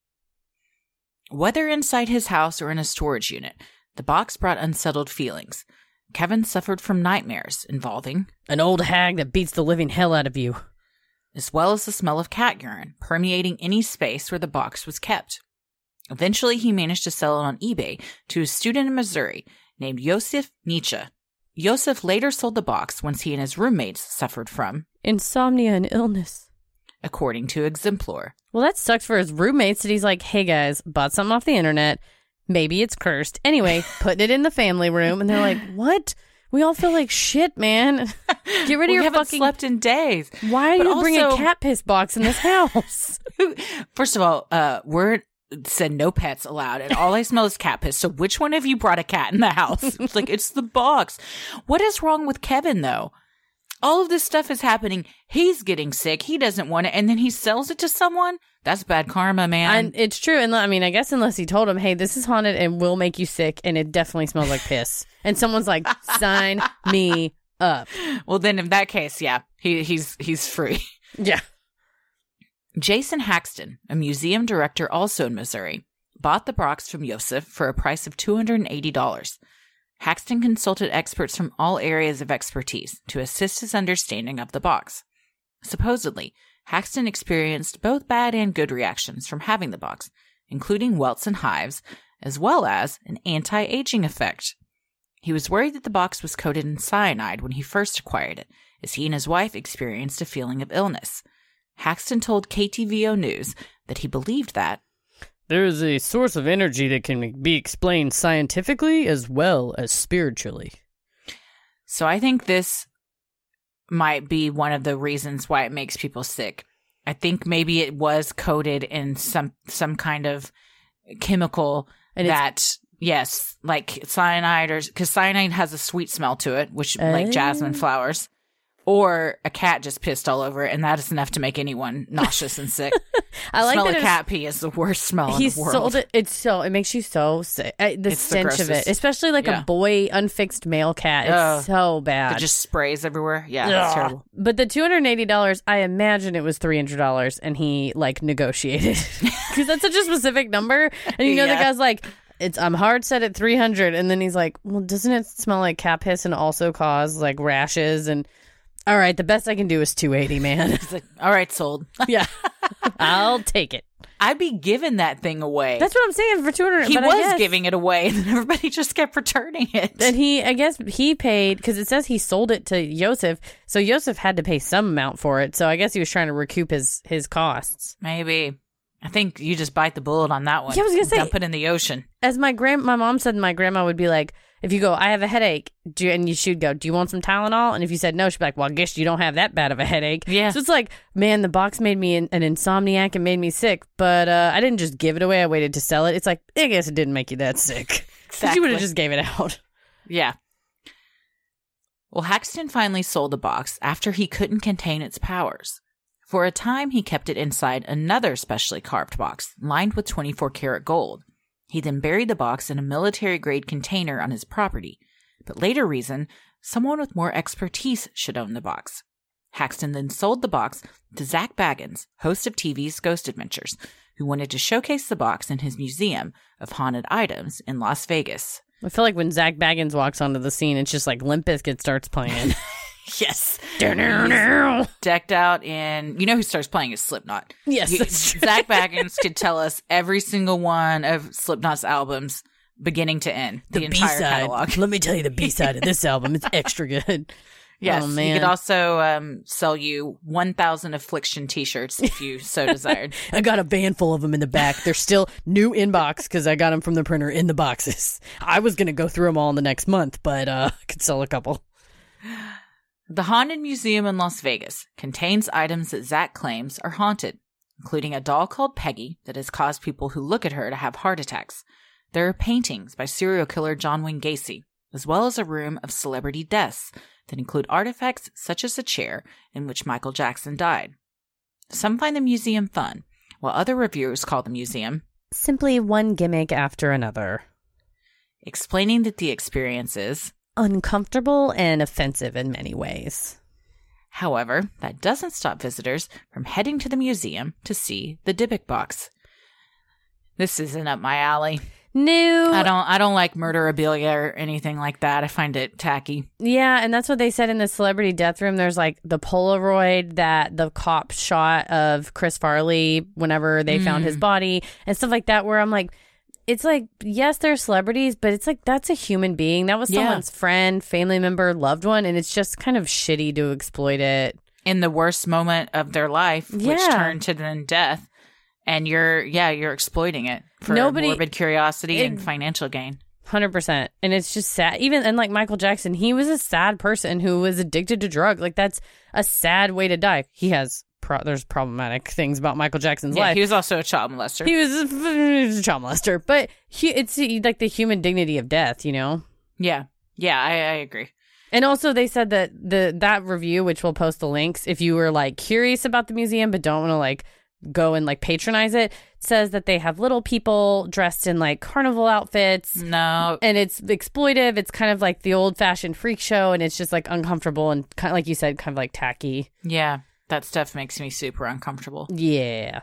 Whether inside his house or in a storage unit, the box brought unsettled feelings. Kevin suffered from nightmares involving an old hag that beats the living hell out of you, as well as the smell of cat urine permeating any space where the box was kept. Eventually, he managed to sell it on eBay to a student in Missouri named Yosef Nietzsche. Yosef later sold the box once he and his roommates suffered from insomnia and illness, according to Exemplar. Well, that sucks for his roommates that he's like, "Hey guys, bought something off the internet. Maybe it's cursed. Anyway, putting it in the family room." And they're like, "What? We all feel like shit, man. Get rid of we your haven't fucking... slept in days. Why are but you also... bringing a cat piss box in this house?" First of all, uh, we're said no pets allowed, and all I smell is cat piss. So which one of you brought a cat in the house? It's like, it's the box. What is wrong with Kevin, though? All of this stuff is happening. He's getting sick. He doesn't want it. And then he sells it to someone. That's bad karma, man. And it's true. And I mean, I guess unless he told him, "Hey, this is haunted and will make you sick. And it definitely smells like piss." And someone's like, "Sign me up." Well, then in that case, yeah, he, he's, he's free. Yeah. Jason Haxton, a museum director also in Missouri, bought the box from Yosef for a price of two hundred eighty dollars. Haxton consulted experts from all areas of expertise to assist his understanding of the box. Supposedly, Haxton experienced both bad and good reactions from having the box, including welts and hives, as well as an anti-aging effect. He was worried that the box was coated in cyanide when he first acquired it, as he and his wife experienced a feeling of illness. Haxton told K T V O News that he believed that there is a source of energy that can be explained scientifically as well as spiritually. So I think this might be one of the reasons why it makes people sick. I think maybe it was coated in some some kind of chemical and that, yes, like cyanide, or because cyanide has a sweet smell to it, which uh, like jasmine flowers. Or a cat just pissed all over it, and that is enough to make anyone nauseous and sick. I like the smell of cat pee is the worst smell in the world. He sold it. It's so it makes you so sick. Uh, the it's stench the of it, especially like yeah. a boy unfixed male cat. It's uh, so bad. It just sprays everywhere. Yeah, Ugh. It's terrible. But the two hundred eighty dollars, I imagine it was three hundred dollars, and he like negotiated because that's such a specific number, and you know yeah. the guy's like, It's I'm hard set at three hundred, and then he's like, "Well, doesn't it smell like cat piss and also cause like rashes?" And all right, the best I can do is two eighty, man. It's like, all right, sold. Yeah, I'll take it. I'd be giving that thing away. That's what I'm saying for two hundred. He but was guess, giving it away, and then everybody just kept returning it. And he, I guess, he paid because it says he sold it to Yosef, so Yosef had to pay some amount for it. So I guess he was trying to recoup his his costs. Maybe. I think you just bite the bullet on that one. Yeah, I was gonna say, dump it in the ocean. As my grand, my mom said, my grandma would be like, if you go, "I have a headache," do you, and you should go, "Do you want some Tylenol?" And if you said no, she'd be like, "Well, I guess you don't have that bad of a headache." Yeah. So it's like, man, the box made me an, an insomniac and made me sick, but uh, I didn't just give it away. I waited to sell it. It's like, I guess it didn't make you that sick. Exactly. You would have just gave it out. Yeah. Well, Haxton finally sold the box after he couldn't contain its powers. For a time, he kept it inside another specially carved box, lined with twenty-four karat gold. He then buried the box in a military-grade container on his property, but later reasoned someone with more expertise should own the box. Haxton then sold the box to Zach Baggins, host of T V's Ghost Adventures, who wanted to showcase the box in his museum of haunted items in Las Vegas. I feel like when Zach Baggins walks onto the scene, it's just like Limp Bizkit starts playing. Yes. He's decked out in, you know who starts playing is Slipknot. Yes, He, that's true. Zach Baggins could tell us every single one of Slipknot's albums, beginning to end, the, the entire B-side. catalog. Let me tell you the B-side of this album. It's extra good. Yes, oh, he man. could also um, sell you one thousand Affliction t-shirts if you so desired. I got a van full of them in the back. They're still new in box because I got them from the printer in the boxes. I was going to go through them all in the next month, but uh, I could sell a couple. The Haunted Museum in Las Vegas contains items that Zach claims are haunted, including a doll called Peggy that has caused people who look at her to have heart attacks. There are paintings by serial killer John Wayne Gacy, as well as a room of celebrity deaths that include artifacts such as a chair in which Michael Jackson died. Some find the museum fun, while other reviewers call the museum simply one gimmick after another, explaining that the experience is uncomfortable and offensive in many ways. However, that doesn't stop visitors from heading to the museum to see the Dybbuk box. This isn't up my alley. No. I don't I don't like murderabilia or anything like that. I find it tacky. Yeah, and that's what they said in the celebrity death room. There's like the Polaroid that the cop shot of Chris Farley whenever they mm. found his body and stuff like that, where I'm like, it's like, yes, they're celebrities, but it's like, that's a human being. That was yeah. someone's friend, family member, loved one, and it's just kind of shitty to exploit it. In the worst moment of their life, yeah. which turned to then death. And you're, yeah, you're exploiting it for Nobody, morbid curiosity it, and financial gain. one hundred percent. And it's just sad. Even, and like Michael Jackson, he was a sad person who was addicted to drugs. Like, that's a sad way to die. He has, pro- there's problematic things about Michael Jackson's yeah, life. He was also a child molester. He was a, he was a child molester. But he, it's like the human dignity of death, you know? Yeah. Yeah, I, I agree. And also they said that the that review, which we'll post the links, if you were like curious about the museum but don't want to like go and like patronize it, says that they have little people dressed in like carnival outfits. No. And it's exploitive. It's kind of like the old fashioned freak show, and it's just like uncomfortable and kind of, like you said, kind of like tacky. Yeah. That stuff makes me super uncomfortable. Yeah.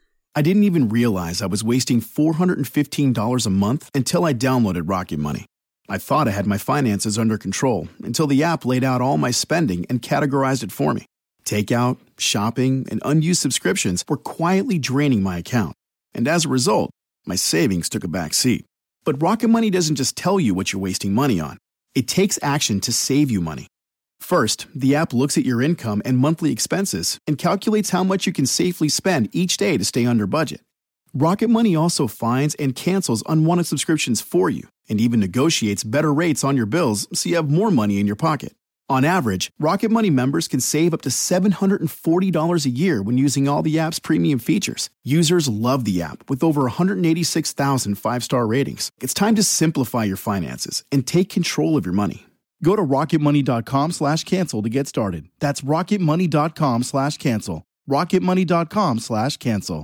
I didn't even realize I was wasting four hundred fifteen dollars a month until I downloaded Rocket Money. I thought I had my finances under control until the app laid out all my spending and categorized it for me. Takeout, shopping, and unused subscriptions were quietly draining my account. And as a result, my savings took a back seat. But Rocket Money doesn't just tell you what you're wasting money on. It takes action to save you money. First, the app looks at your income and monthly expenses and calculates how much you can safely spend each day to stay under budget. Rocket Money also finds and cancels unwanted subscriptions for you and even negotiates better rates on your bills so you have more money in your pocket. On average, Rocket Money members can save up to seven hundred forty dollars a year when using all the app's premium features. Users love the app with over one hundred eighty-six thousand five-star ratings. It's time to simplify your finances and take control of your money. Go to rocketmoney.com slash cancel to get started. That's rocketmoney.com slash cancel. rocketmoney.com slash cancel.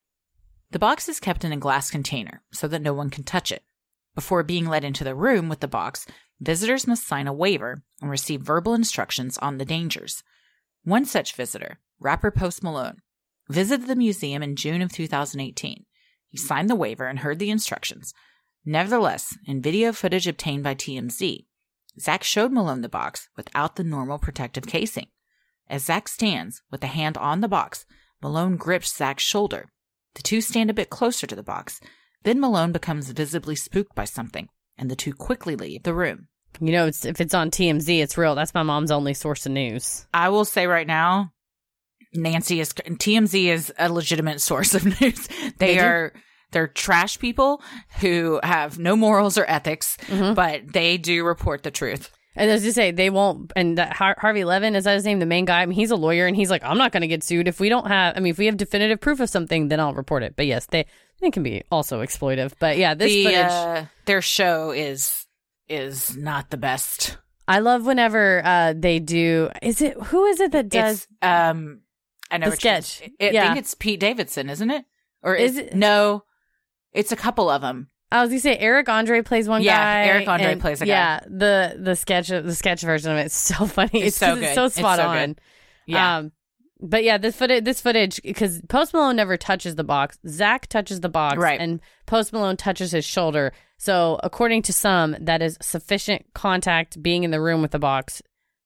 The box is kept in a glass container so that no one can touch it. Before being let into the room with the box, visitors must sign a waiver and receive verbal instructions on the dangers. One such visitor, rapper Post Malone, visited the museum in June of two thousand eighteen. He signed the waiver and heard the instructions. Nevertheless, in video footage obtained by T M Z, Zach showed Malone the box without the normal protective casing. As Zach stands with a hand on the box, Malone grips Zach's shoulder. The two stand a bit closer to the box. Then Malone becomes visibly spooked by something, and the two quickly leave the room. You know, it's, if it's on T M Z, it's real. That's my mom's only source of news. I will say right now, Nancy is T M Z is a legitimate source of news. They, they are they're trash people who have no morals or ethics, mm-hmm. but they do report the truth. And as you say, they won't. And that Har- Harvey Levin, is that his name? The main guy. I mean, he's a lawyer, and he's like, I'm not going to get sued if we don't have. I mean, if we have definitive proof of something, then I'll report it. But yes, they they can be also exploitive. But yeah, this the, footage, uh, their show is is not the best. I love whenever uh, they do. Is it who is it that does? It's, um, I know the sketch. I yeah. think it's Pete Davidson, isn't it? Or is, is it? No, it's a couple of them. I was gonna say Eric Andre plays one yeah, guy. Yeah, Eric Andre and, plays a guy. Yeah, the the sketch the sketch version of it is so funny. It's, It's, so it's good. so spot it's so on. Good. Yeah. Um, but yeah, this footage, this footage, because Post Malone never touches the box. Zach touches the box, right. and Post Malone touches his shoulder. So according to some, that is sufficient contact being in the room with the box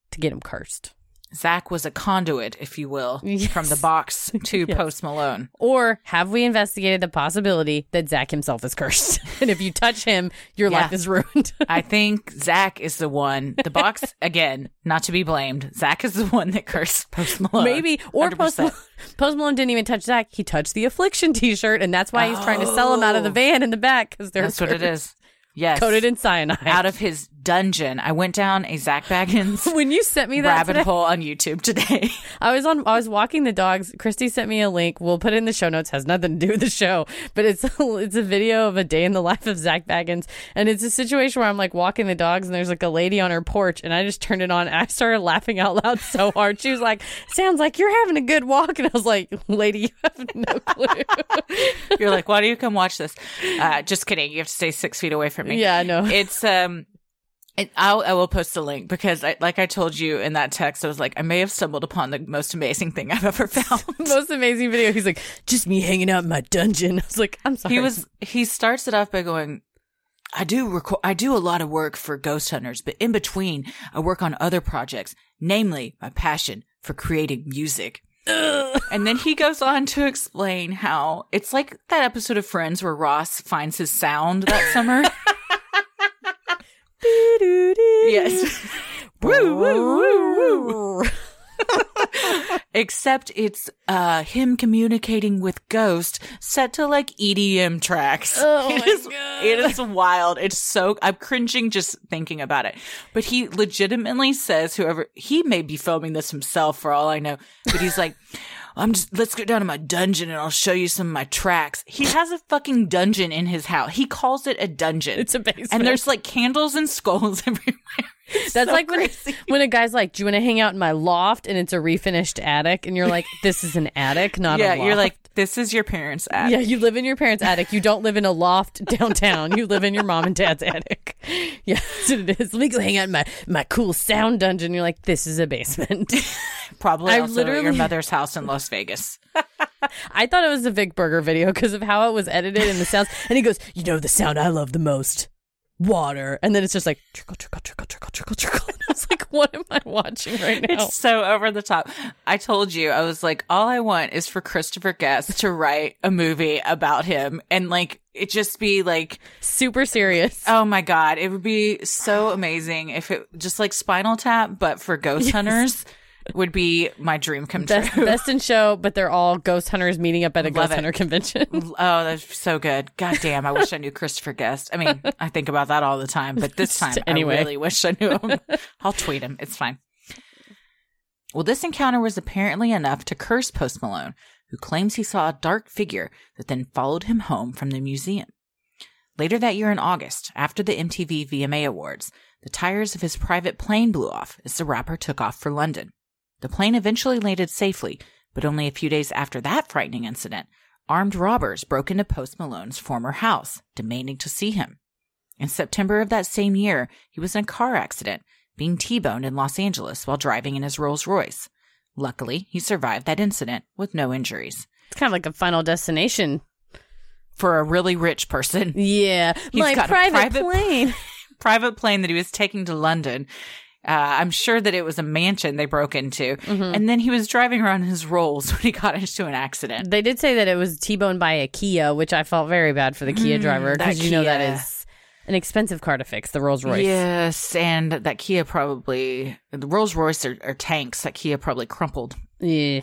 to get him cursed. Zach was a conduit, if you will, yes. from the box to yes. Post Malone. Or have we investigated the possibility that Zach himself is cursed? And if you touch him, your yeah. life is ruined. I think Zach is the one. The box, again, not to be blamed. Zach is the one that cursed Post Malone. Maybe. Or Post Malone, Post Malone didn't even touch Zach. He touched the Affliction t-shirt, and that's why he's oh. trying to sell him out of the van in the back. Because they're That's cursed. what it is. Yes. Coated in cyanide. Out of his dungeon. I went down a Zach Baggins when you sent me that rabbit today, hole on YouTube today. I was on I was walking the dogs. Christy sent me a link. We'll put it in the show notes. Has nothing to do with the show, but it's a, it's a video of a day in the life of Zach Baggins, and it's a situation where I'm like walking the dogs and there's like a lady on her porch, and I just turned it on and I started laughing out loud so hard. She was like, "Sounds like you're having a good walk," and I was like, "Lady, you have no clue." You're like, "Why do you come watch this?" Uh, just kidding. You have to stay six feet away from me. Yeah, I know. It's um. It, I'll, I will post a link because, I, like I told you in that text, I was like, I may have stumbled upon the most amazing thing I've ever found. Most amazing video. He's like, just me hanging out in my dungeon. I was like, I'm sorry. He was. He starts it off by going, I do record. I do a lot of work for Ghost Hunters, but in between, I work on other projects, namely my passion for creating music. And then he goes on to explain how it's like that episode of Friends where Ross finds his sound that summer. Yes. Woo, woo, woo, woo. Except it's uh, him communicating with Ghost set to like E D M tracks. Oh it my is, God. It is wild. It's so, I'm cringing just thinking about it. But he legitimately says, whoever, he may be filming this himself for all I know, but he's like, I'm just, let's go down to my dungeon and I'll show you some of my tracks. He has a fucking dungeon in his house. He calls it a dungeon. It's a basement. And there's like candles and skulls everywhere. It's That's so like when, when a guy's like, do you want to hang out in my loft? And it's a refinished attic. And you're like, this is an attic, not yeah, a loft. You're like, this is your parents' attic. Yeah, you live in your parents' attic. You don't live in a loft downtown. You live in your mom and dad's attic. Yeah, that's what it is. Let me go hang out in my, my cool sound dungeon. You're like, this is a basement. Probably I also literally... at your mother's house in Las Vegas. I thought it was a Vic Berger video because of how it was edited and the sounds. And he goes, you know the sound I love the most? Water. And then it's just like trickle, trickle, trickle, trickle, trickle, trickle. And I was like, what am I watching right now? It's so over the top. I told you, I was like, all I want is for Christopher Guest to write a movie about him and like it just be like super serious. Oh my God. It would be so amazing if it just like Spinal Tap, but for ghost yes. hunters. Would be my dream come best, true. Best in show, but they're all ghost hunters meeting up at a Love ghost it. hunter convention. Oh, that's so good. God damn, I wish I knew Christopher Guest. I mean, I think about that all the time, but this time anyway. I really wish I knew him. I'll tweet him. It's fine. Well, this encounter was apparently enough to curse Post Malone, who claims he saw a dark figure that then followed him home from the museum. Later that year in August, after the M T V V M A Awards, the tires of his private plane blew off as the rapper took off for London. The plane eventually landed safely, but only a few days after that frightening incident, armed robbers broke into Post Malone's former house, demanding to see him. In September of that same year, he was in a car accident, being T-boned in Los Angeles while driving in his Rolls-Royce. Luckily, he survived that incident with no injuries. It's kind of like a Final Destination. For a really rich person. Yeah. He's my got private, a private plane. private plane that he was taking to London. Uh, I'm sure that it was a mansion they broke into. Mm-hmm. And then he was driving around his Rolls when he got into an accident. They did say that it was T-boned by a Kia, which I felt very bad for the Kia mm, driver because you Kia. know that is an expensive car to fix, the Rolls Royce. Yes, and that Kia probably, the Rolls Royce are, are tanks. That Kia probably crumpled. Yeah.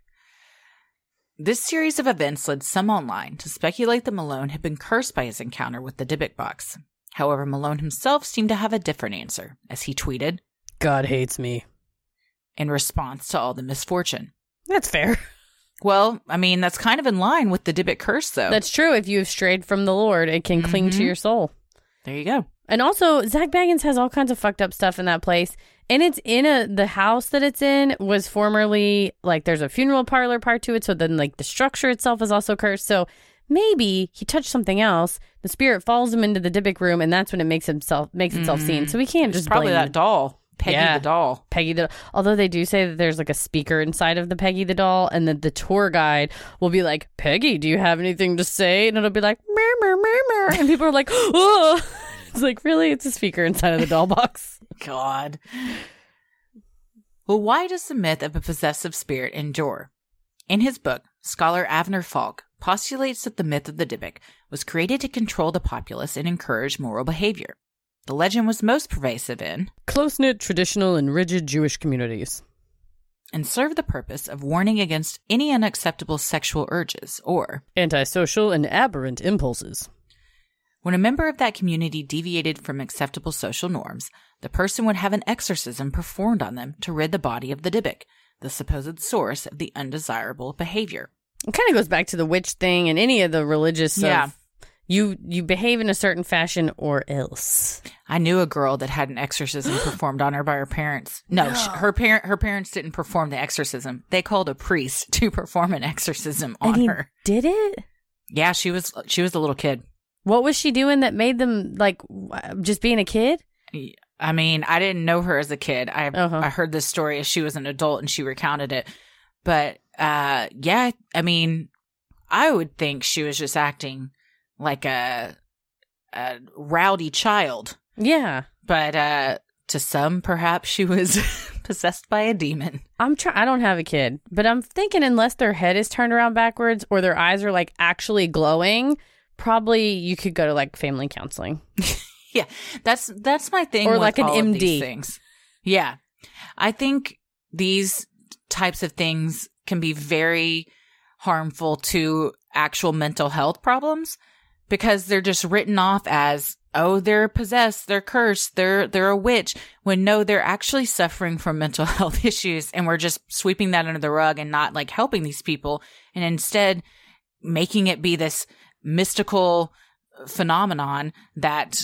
This series of events led some online to speculate that Malone had been cursed by his encounter with the Dybbuk box. However, Malone himself seemed to have a different answer, as he tweeted, God hates me. In response to all the misfortune. That's fair. Well, I mean, that's kind of in line with the Dybbuk curse, though. That's true. If you have strayed from the Lord, it can mm-hmm. cling to your soul. There you go. And also, Zach Baggins has all kinds of fucked up stuff in that place. And it's in a, the house that it's in was formerly, like, there's a funeral parlor part to it. So then, like, the structure itself is also cursed. So maybe he touched something else. The spirit follows him into the Dybbuk room, and that's when it makes himself makes itself mm-hmm. seen. So we can't just probably blame that the, doll. Peggy yeah, the doll. Peggy the Although they do say that there's like a speaker inside of the Peggy the doll, and that the tour guide will be like, Peggy, do you have anything to say? And it'll be like, mer, mer, mer, mer. And people are like, oh. It's like, really? It's a speaker inside of the doll box. God. Well, why does the myth of a possessive spirit endure? In his book, scholar Avner Falk postulates that the myth of the Dybbuk was created to control the populace and encourage moral behavior. The legend was most pervasive in close-knit, traditional, and rigid Jewish communities, and served the purpose of warning against any unacceptable sexual urges or antisocial and aberrant impulses. When a member of that community deviated from acceptable social norms, the person would have an exorcism performed on them to rid the body of the Dybbuk, the supposed source of the undesirable behavior. It kind of goes back to the witch thing and any of the religious yeah. Of, you you behave in a certain fashion or else. I knew a girl that had an exorcism performed on her by her parents. No, no. She, her parent her parents didn't perform the exorcism. They called a priest to perform an exorcism on and he her. Did it? Yeah, she was she was a little kid. What was she doing that made them, like, just being a kid? I mean, I didn't know her as a kid. I uh-huh. I heard this story as she was an adult and she recounted it. But, uh, yeah, I mean, I would think she was just acting like a, a rowdy child. Yeah. But uh, to some, perhaps she was possessed by a demon. I'm try- I don't have a kid, but I'm thinking unless their head is turned around backwards or their eyes are, like, actually glowing, probably you could go to, like, family counseling. Yeah, that's that's my thing. Or with like an all M D. Of these things. Yeah, I think these types of things can be very harmful to actual mental health problems because they're just written off as, oh, they're possessed, they're cursed, they're they're a witch. When no, they're actually suffering from mental health issues, and we're just sweeping that under the rug and not like helping these people, and instead making it be this mystical phenomenon that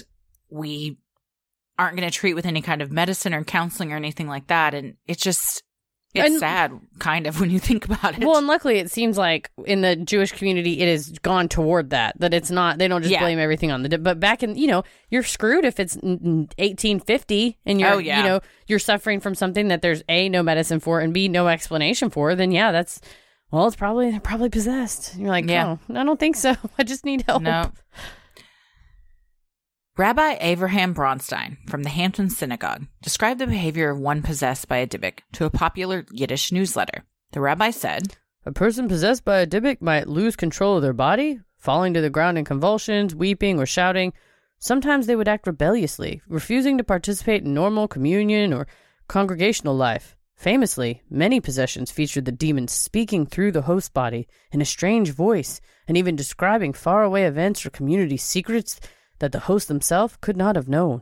we aren't going to treat with any kind of medicine or counseling or anything like that. And it's just, it's and, sad, kind of, when you think about it. Well, and luckily it seems like in the Jewish community, it has gone toward that, that it's not, they don't just yeah. blame everything on the, but back in, you know, you're screwed if it's eighteen fifty and you're, oh, yeah. you know, you're suffering from something that there's A, no medicine for, and B, no explanation for, then yeah, that's, well, it's probably, they're probably possessed. And you're like, yeah. no, I don't think so. I just need help. No. Rabbi Avraham Bronstein from the Hampton Synagogue described the behavior of one possessed by a Dybbuk to a popular Yiddish newsletter. The rabbi said, "A person possessed by a Dybbuk might lose control of their body, falling to the ground in convulsions, weeping, or shouting. Sometimes they would act rebelliously, refusing to participate in normal communion or congregational life. Famously, many possessions featured the demon speaking through the host body in a strange voice and even describing faraway events or community secrets that the host himself could not have known."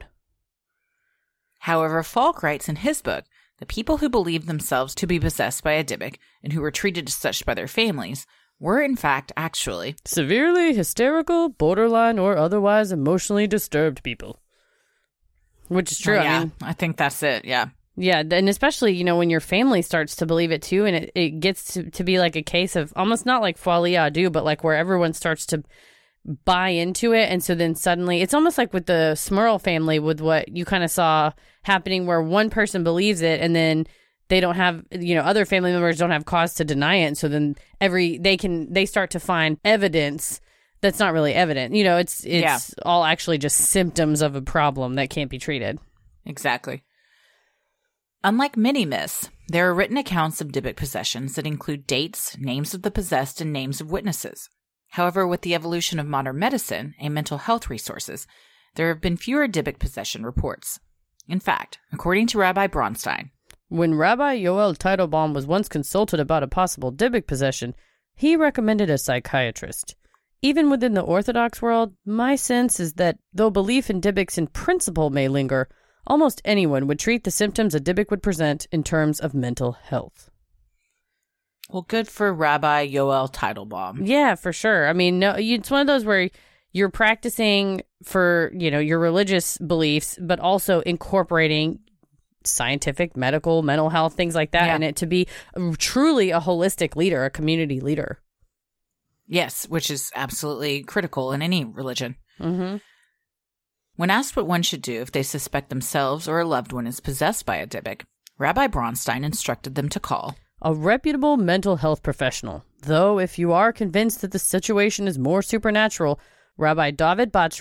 However, Falk writes in his book, the people who believed themselves to be possessed by a Dybbuk and who were treated as such by their families were in fact actually severely hysterical, borderline, or otherwise emotionally disturbed people. Which is true. Oh, yeah, I mean, I think that's it. Yeah. Yeah, and especially, you know, when your family starts to believe it too, and it, it gets to, to be like a case of almost not like folie à deux, but like where everyone starts to buy into it. And so then suddenly it's almost like with the Smurl family, with what you kind of saw happening where one person believes it and then they don't have, you know, other family members don't have cause to deny it. And so then every, they can, they start to find evidence that's not really evident. You know, it's, it's yeah. all actually just symptoms of a problem that can't be treated. Exactly. Unlike many myths, there are written accounts of Dybbuk possessions that include dates, names of the possessed, and names of witnesses. However, with the evolution of modern medicine and mental health resources, there have been fewer Dybbuk possession reports. In fact, according to Rabbi Bronstein, when Rabbi Yoel Teitelbaum was once consulted about a possible Dybbuk possession, he recommended a psychiatrist. Even within the Orthodox world, my sense is that though belief in Dybbuks in principle may linger, almost anyone would treat the symptoms a Dybbuk would present in terms of mental health. Well, good for Rabbi Yoel Teitelbaum. Yeah, for sure. I mean, no, it's one of those where you're practicing for, you know, your religious beliefs, but also incorporating scientific, medical, mental health, things like that, yeah. and it to be truly a holistic leader, a community leader. Yes, which is absolutely critical in any religion. Mm-hmm. When asked what one should do if they suspect themselves or a loved one is possessed by a Dybbuk, Rabbi Bronstein instructed them to call a reputable mental health professional. Though if you are convinced that the situation is more supernatural, Rabbi David Batri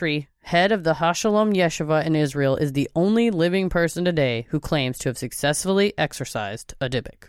head of the Hashalom Yeshiva in Israel, is the only living person today who claims to have successfully exorcised a Dybbuk.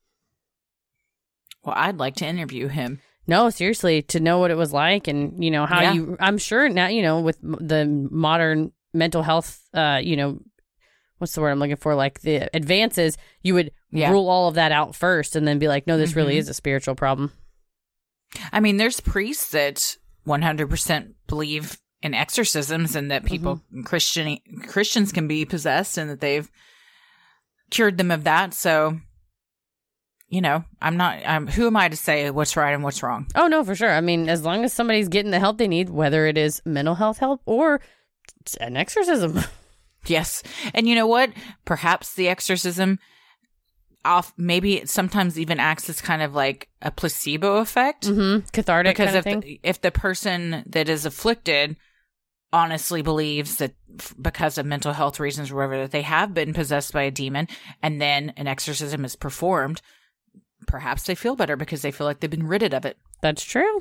Well, I'd like to interview him. No, seriously, to know what it was like and, you know, how yeah. you, I'm sure now, you know, with the modern mental health, uh, you know, what's the word I'm looking for? Like the advances, you would yeah. rule all of that out first and then be like, no, this mm-hmm. really is a spiritual problem. I mean, there's priests that one hundred percent believe in exorcisms and that people, mm-hmm. Christian Christians can be possessed and that they've cured them of that. So, you know, I'm not, I'm, who am I to say what's right and what's wrong? Oh, no, for sure. I mean, as long as somebody's getting the help they need, whether it is mental health help or an exorcism. Yes. And you know what? Perhaps the exorcism off, maybe it sometimes even acts as kind of like a placebo effect. Mm-hmm. Cathartic because kind if of thing. The, if the person that is afflicted honestly believes that f- because of mental health reasons or whatever, that they have been possessed by a demon and then an exorcism is performed, perhaps they feel better because they feel like they've been ridded of it. That's true.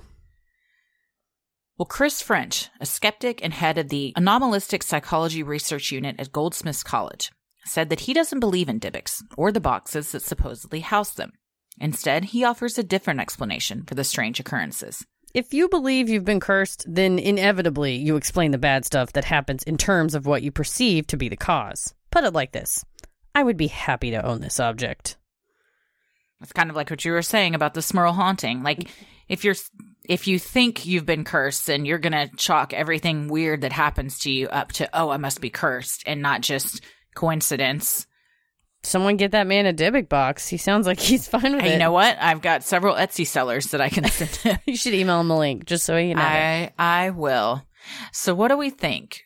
Well, Chris French, a skeptic and head of the Anomalistic Psychology Research Unit at Goldsmiths College, said that he doesn't believe in Dybbuks or the boxes that supposedly house them. Instead, he offers a different explanation for the strange occurrences. If you believe you've been cursed, then inevitably you explain the bad stuff that happens in terms of what you perceive to be the cause. Put it like this. I would be happy to own this object. It's kind of like what you were saying about the Smurl haunting. Like, if you're, if you think you've been cursed, then you're going to chalk everything weird that happens to you up to, oh, I must be cursed, and not just coincidence. Someone get that man a Dybbuk box. He sounds like he's fine with hey, it. You know what? I've got several Etsy sellers that I can send him. You should email him a link just so he knows. I, I will. So what do we think?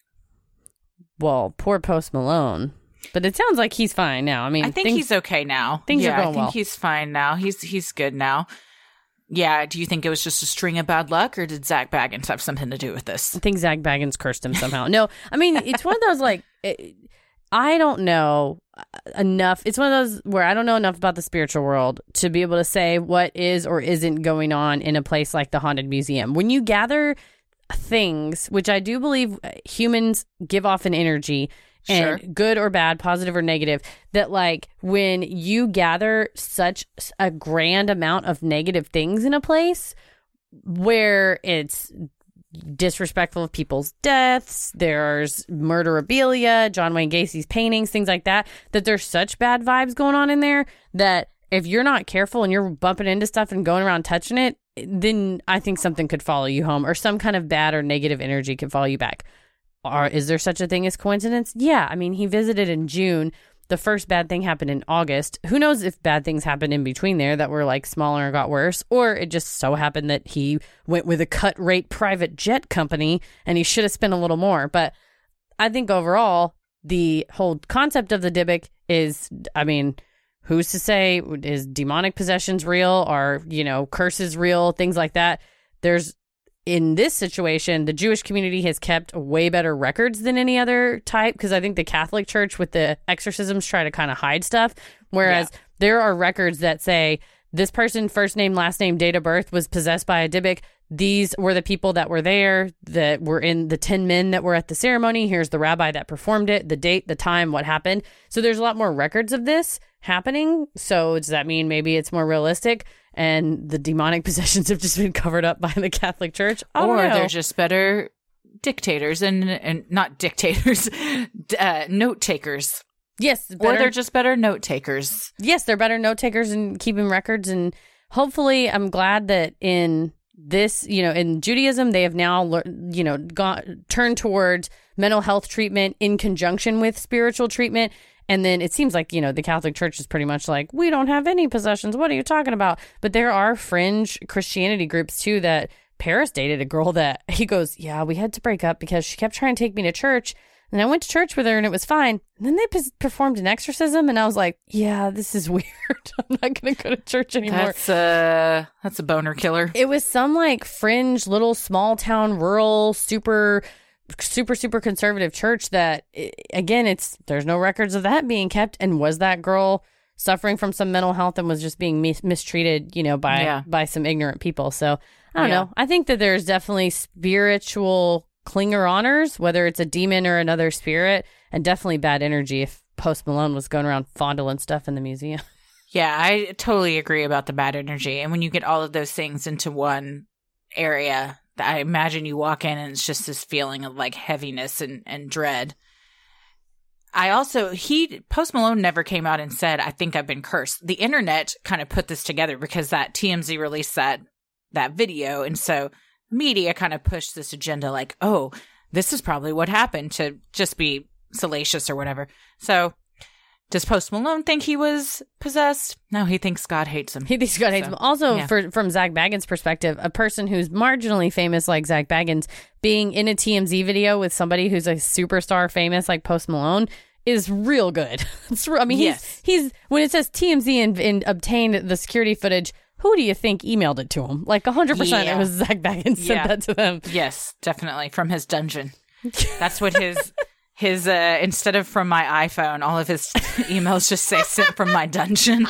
Well, poor Post Malone. But it sounds like he's fine now. I mean, I think things, he's okay now. Things yeah, are going I think well. he's fine now. He's he's good now. Yeah. Do you think it was just a string of bad luck, or did Zach Baggins have something to do with this? I think Zach Baggins cursed him somehow. No, I mean, it's one of those like, it, I don't know enough. It's one of those where I don't know enough about the spiritual world to be able to say what is or isn't going on in a place like the Haunted Museum. When you gather things, which I do believe humans give off an energy, and sure. good or bad, positive or negative, that like when you gather such a grand amount of negative things in a place where it's disrespectful of people's deaths, there's murderabilia, John Wayne Gacy's paintings, things like that, that there's such bad vibes going on in there that if you're not careful and you're bumping into stuff and going around touching it, then I think something could follow you home, or some kind of bad or negative energy could follow you back. Or is there such a thing as coincidence? Yeah. I mean, he visited in June. The first bad thing happened in August. Who knows if bad things happened in between there that were like smaller and got worse, or it just so happened that he went with a cut rate private jet company and he should have spent a little more. But I think overall, the whole concept of the Dybbuk is, I mean, who's to say, is demonic possessions real? Are, you know, curses real? Things like that. There's, in this situation, the Jewish community has kept way better records than any other type, because I think the Catholic Church with the exorcisms try to kind of hide stuff, whereas yeah. there are records that say this person, first name, last name, date of birth, was possessed by a Dybbuk. These were the people that were there, that were in the ten men that were at the ceremony. Here's the rabbi that performed it, the date, the time, what happened. So there's a lot more records of this happening. So does that mean maybe it's more realistic and the demonic possessions have just been covered up by the Catholic Church? I don't or know. They're just better dictators and and not dictators, uh, note takers. Yes. Better, or they're just better note takers. Yes, they're better note takers and keeping records. And hopefully, I'm glad that in this, you know, in Judaism, they have now, you know, gone turned towards mental health treatment in conjunction with spiritual treatment. And then it seems like, you know, the Catholic Church is pretty much like, we don't have any possessions. What are you talking about? But there are fringe Christianity groups, too, that Paris dated a girl that he goes, yeah, we had to break up because she kept trying to take me to church. And I went to church with her and it was fine. And then they p- performed an exorcism and I was like, yeah, this is weird. I'm not going to go to church anymore. That's a, that's a boner killer. It was some like fringe little small town, rural, super, super, super conservative church that, again, it's, there's no records of that being kept. And was that girl suffering from some mental health and was just being mis- mistreated, you know, by, yeah. by some ignorant people? So I don't yeah. know. I think that there's definitely spiritual clinger honors, whether it's a demon or another spirit, and definitely bad energy if Post Malone was going around fondling stuff in the museum. Yeah, I totally agree about the bad energy. And when you get all of those things into one area, I imagine you walk in and it's just this feeling of like heaviness and, and dread. I also, he, Post Malone never came out and said, I think I've been cursed. The internet kind of put this together because that T M Z released that, that video. And so media kind of pushed this agenda like, oh, this is probably what happened, to just be salacious or whatever. So does Post Malone think he was possessed? No, he thinks God hates him. He thinks God hates so, him. Also, yeah. for, from Zach Baggins' perspective, a person who's marginally famous like Zach Baggins being in a T M Z video with somebody who's a superstar famous like Post Malone is real good. It's, I mean, yes. he's, he's when it says T M Z and, and obtained the security footage, who do you think emailed it to him? Like one hundred percent yeah. it was Zach Baggins sent yeah. that to them. Yes, definitely. From his dungeon. That's what his... His, uh, instead of from my iPhone, all of his emails just say sent from my dungeon.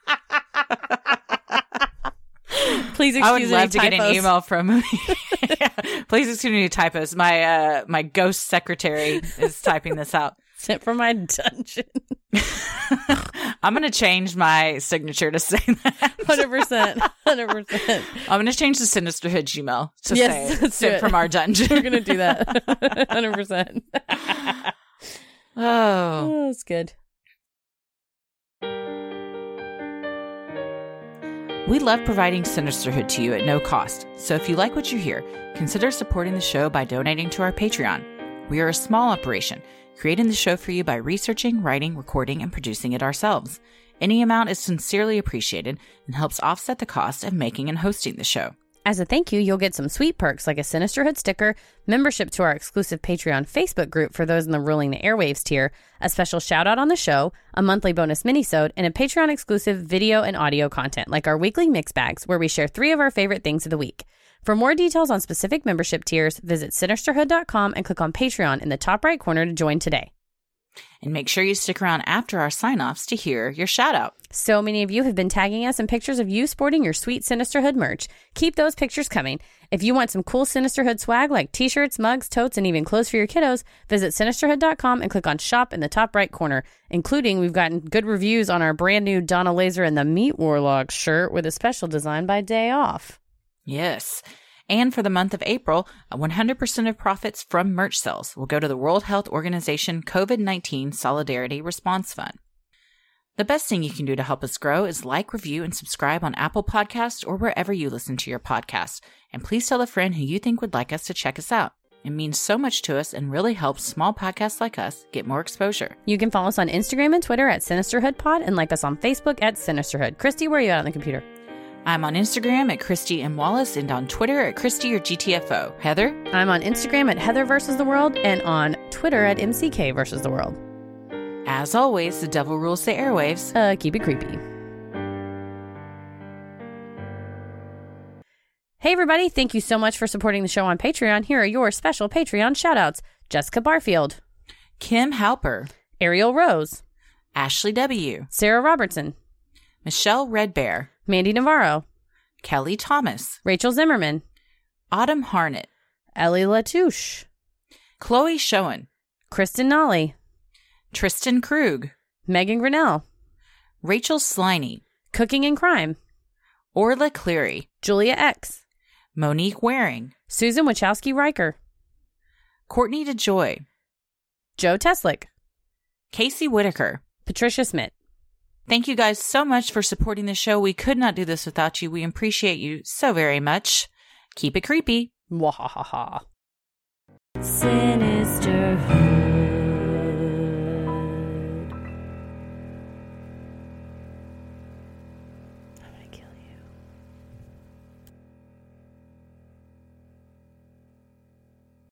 Please excuse me. I would love to typos. get an email from him. Yeah. Please excuse me typos. My, uh, my ghost secretary is typing this out. Sent from my dungeon. I'm going to change my signature to say that. one hundred percent. one hundred percent. I'm going to change the Sinisterhood Gmail to yes, say let's sent do it. from our dungeon. We're going to do that. one hundred percent. Oh. Oh, that's good. We love providing Sinisterhood to you at no cost. So if you like what you hear, consider supporting the show by donating to our Patreon. We are a small operation, creating the show for you by researching, writing, recording, and producing it ourselves. Any amount is sincerely appreciated and helps offset the cost of making and hosting the show. As a thank you, you'll get some sweet perks like a Sinisterhood sticker, membership to our exclusive Patreon Facebook group for those in the Ruling the Airwaves tier, a special shout out on the show, a monthly bonus minisode, and a Patreon exclusive video and audio content like our weekly mix bags where we share three of our favorite things of the week. For more details on specific membership tiers, visit sinisterhood dot com and click on Patreon in the top right corner to join today. And make sure you stick around after our sign-offs to hear your shout-out. So many of you have been tagging us in pictures of you sporting your sweet Sinisterhood merch. Keep those pictures coming. If you want some cool Sinisterhood swag like t-shirts, mugs, totes, and even clothes for your kiddos, visit sinisterhood dot com and click on Shop in the top right corner. Including, we've gotten good reviews on our brand new Donna Laser and the Meat Warlock shirt with a special design by Day Off. Yes. And for the month of April, one hundred percent of profits from merch sales will go to the World Health Organization COVID nineteen Solidarity Response Fund. The best thing you can do to help us grow is like, review, and subscribe on Apple Podcasts or wherever you listen to your podcasts. And please tell a friend who you think would like us to check us out. It means so much to us and really helps small podcasts like us get more exposure. You can follow us on Instagram and Twitter at SinisterhoodPod and like us on Facebook at Sinisterhood. Christy, where are you at on the computer? I'm on Instagram at Christy M. Wallace and on Twitter at Christy or G T F O. Heather? I'm on Instagram at Heather versus the World and on Twitter at M C K versus the World. As always, the devil rules the airwaves. Uh, keep it creepy. Hey everybody, thank you so much for supporting the show on Patreon. Here are your special Patreon shoutouts. Jessica Barfield, Kim Halper, Ariel Rose, Ashley W., Sarah Robertson, Michelle Redbear, Mandy Navarro, Kelly Thomas, Rachel Zimmerman, Autumn Harnett, Ellie Latouche, Chloe Schoen, Kristen Nolly, Tristan Krug, Megan Grinnell, Rachel Sliney, Cooking and Crime, Orla Cleary, Julia X, Monique Waring, Susan Wachowski-Riker, Courtney DeJoy, Joe Teslick, Casey Whitaker, Patricia Smith. Thank you guys so much for supporting the show. We could not do this without you. We appreciate you so very much. Keep it creepy. Wahahaha. Sinisterhood.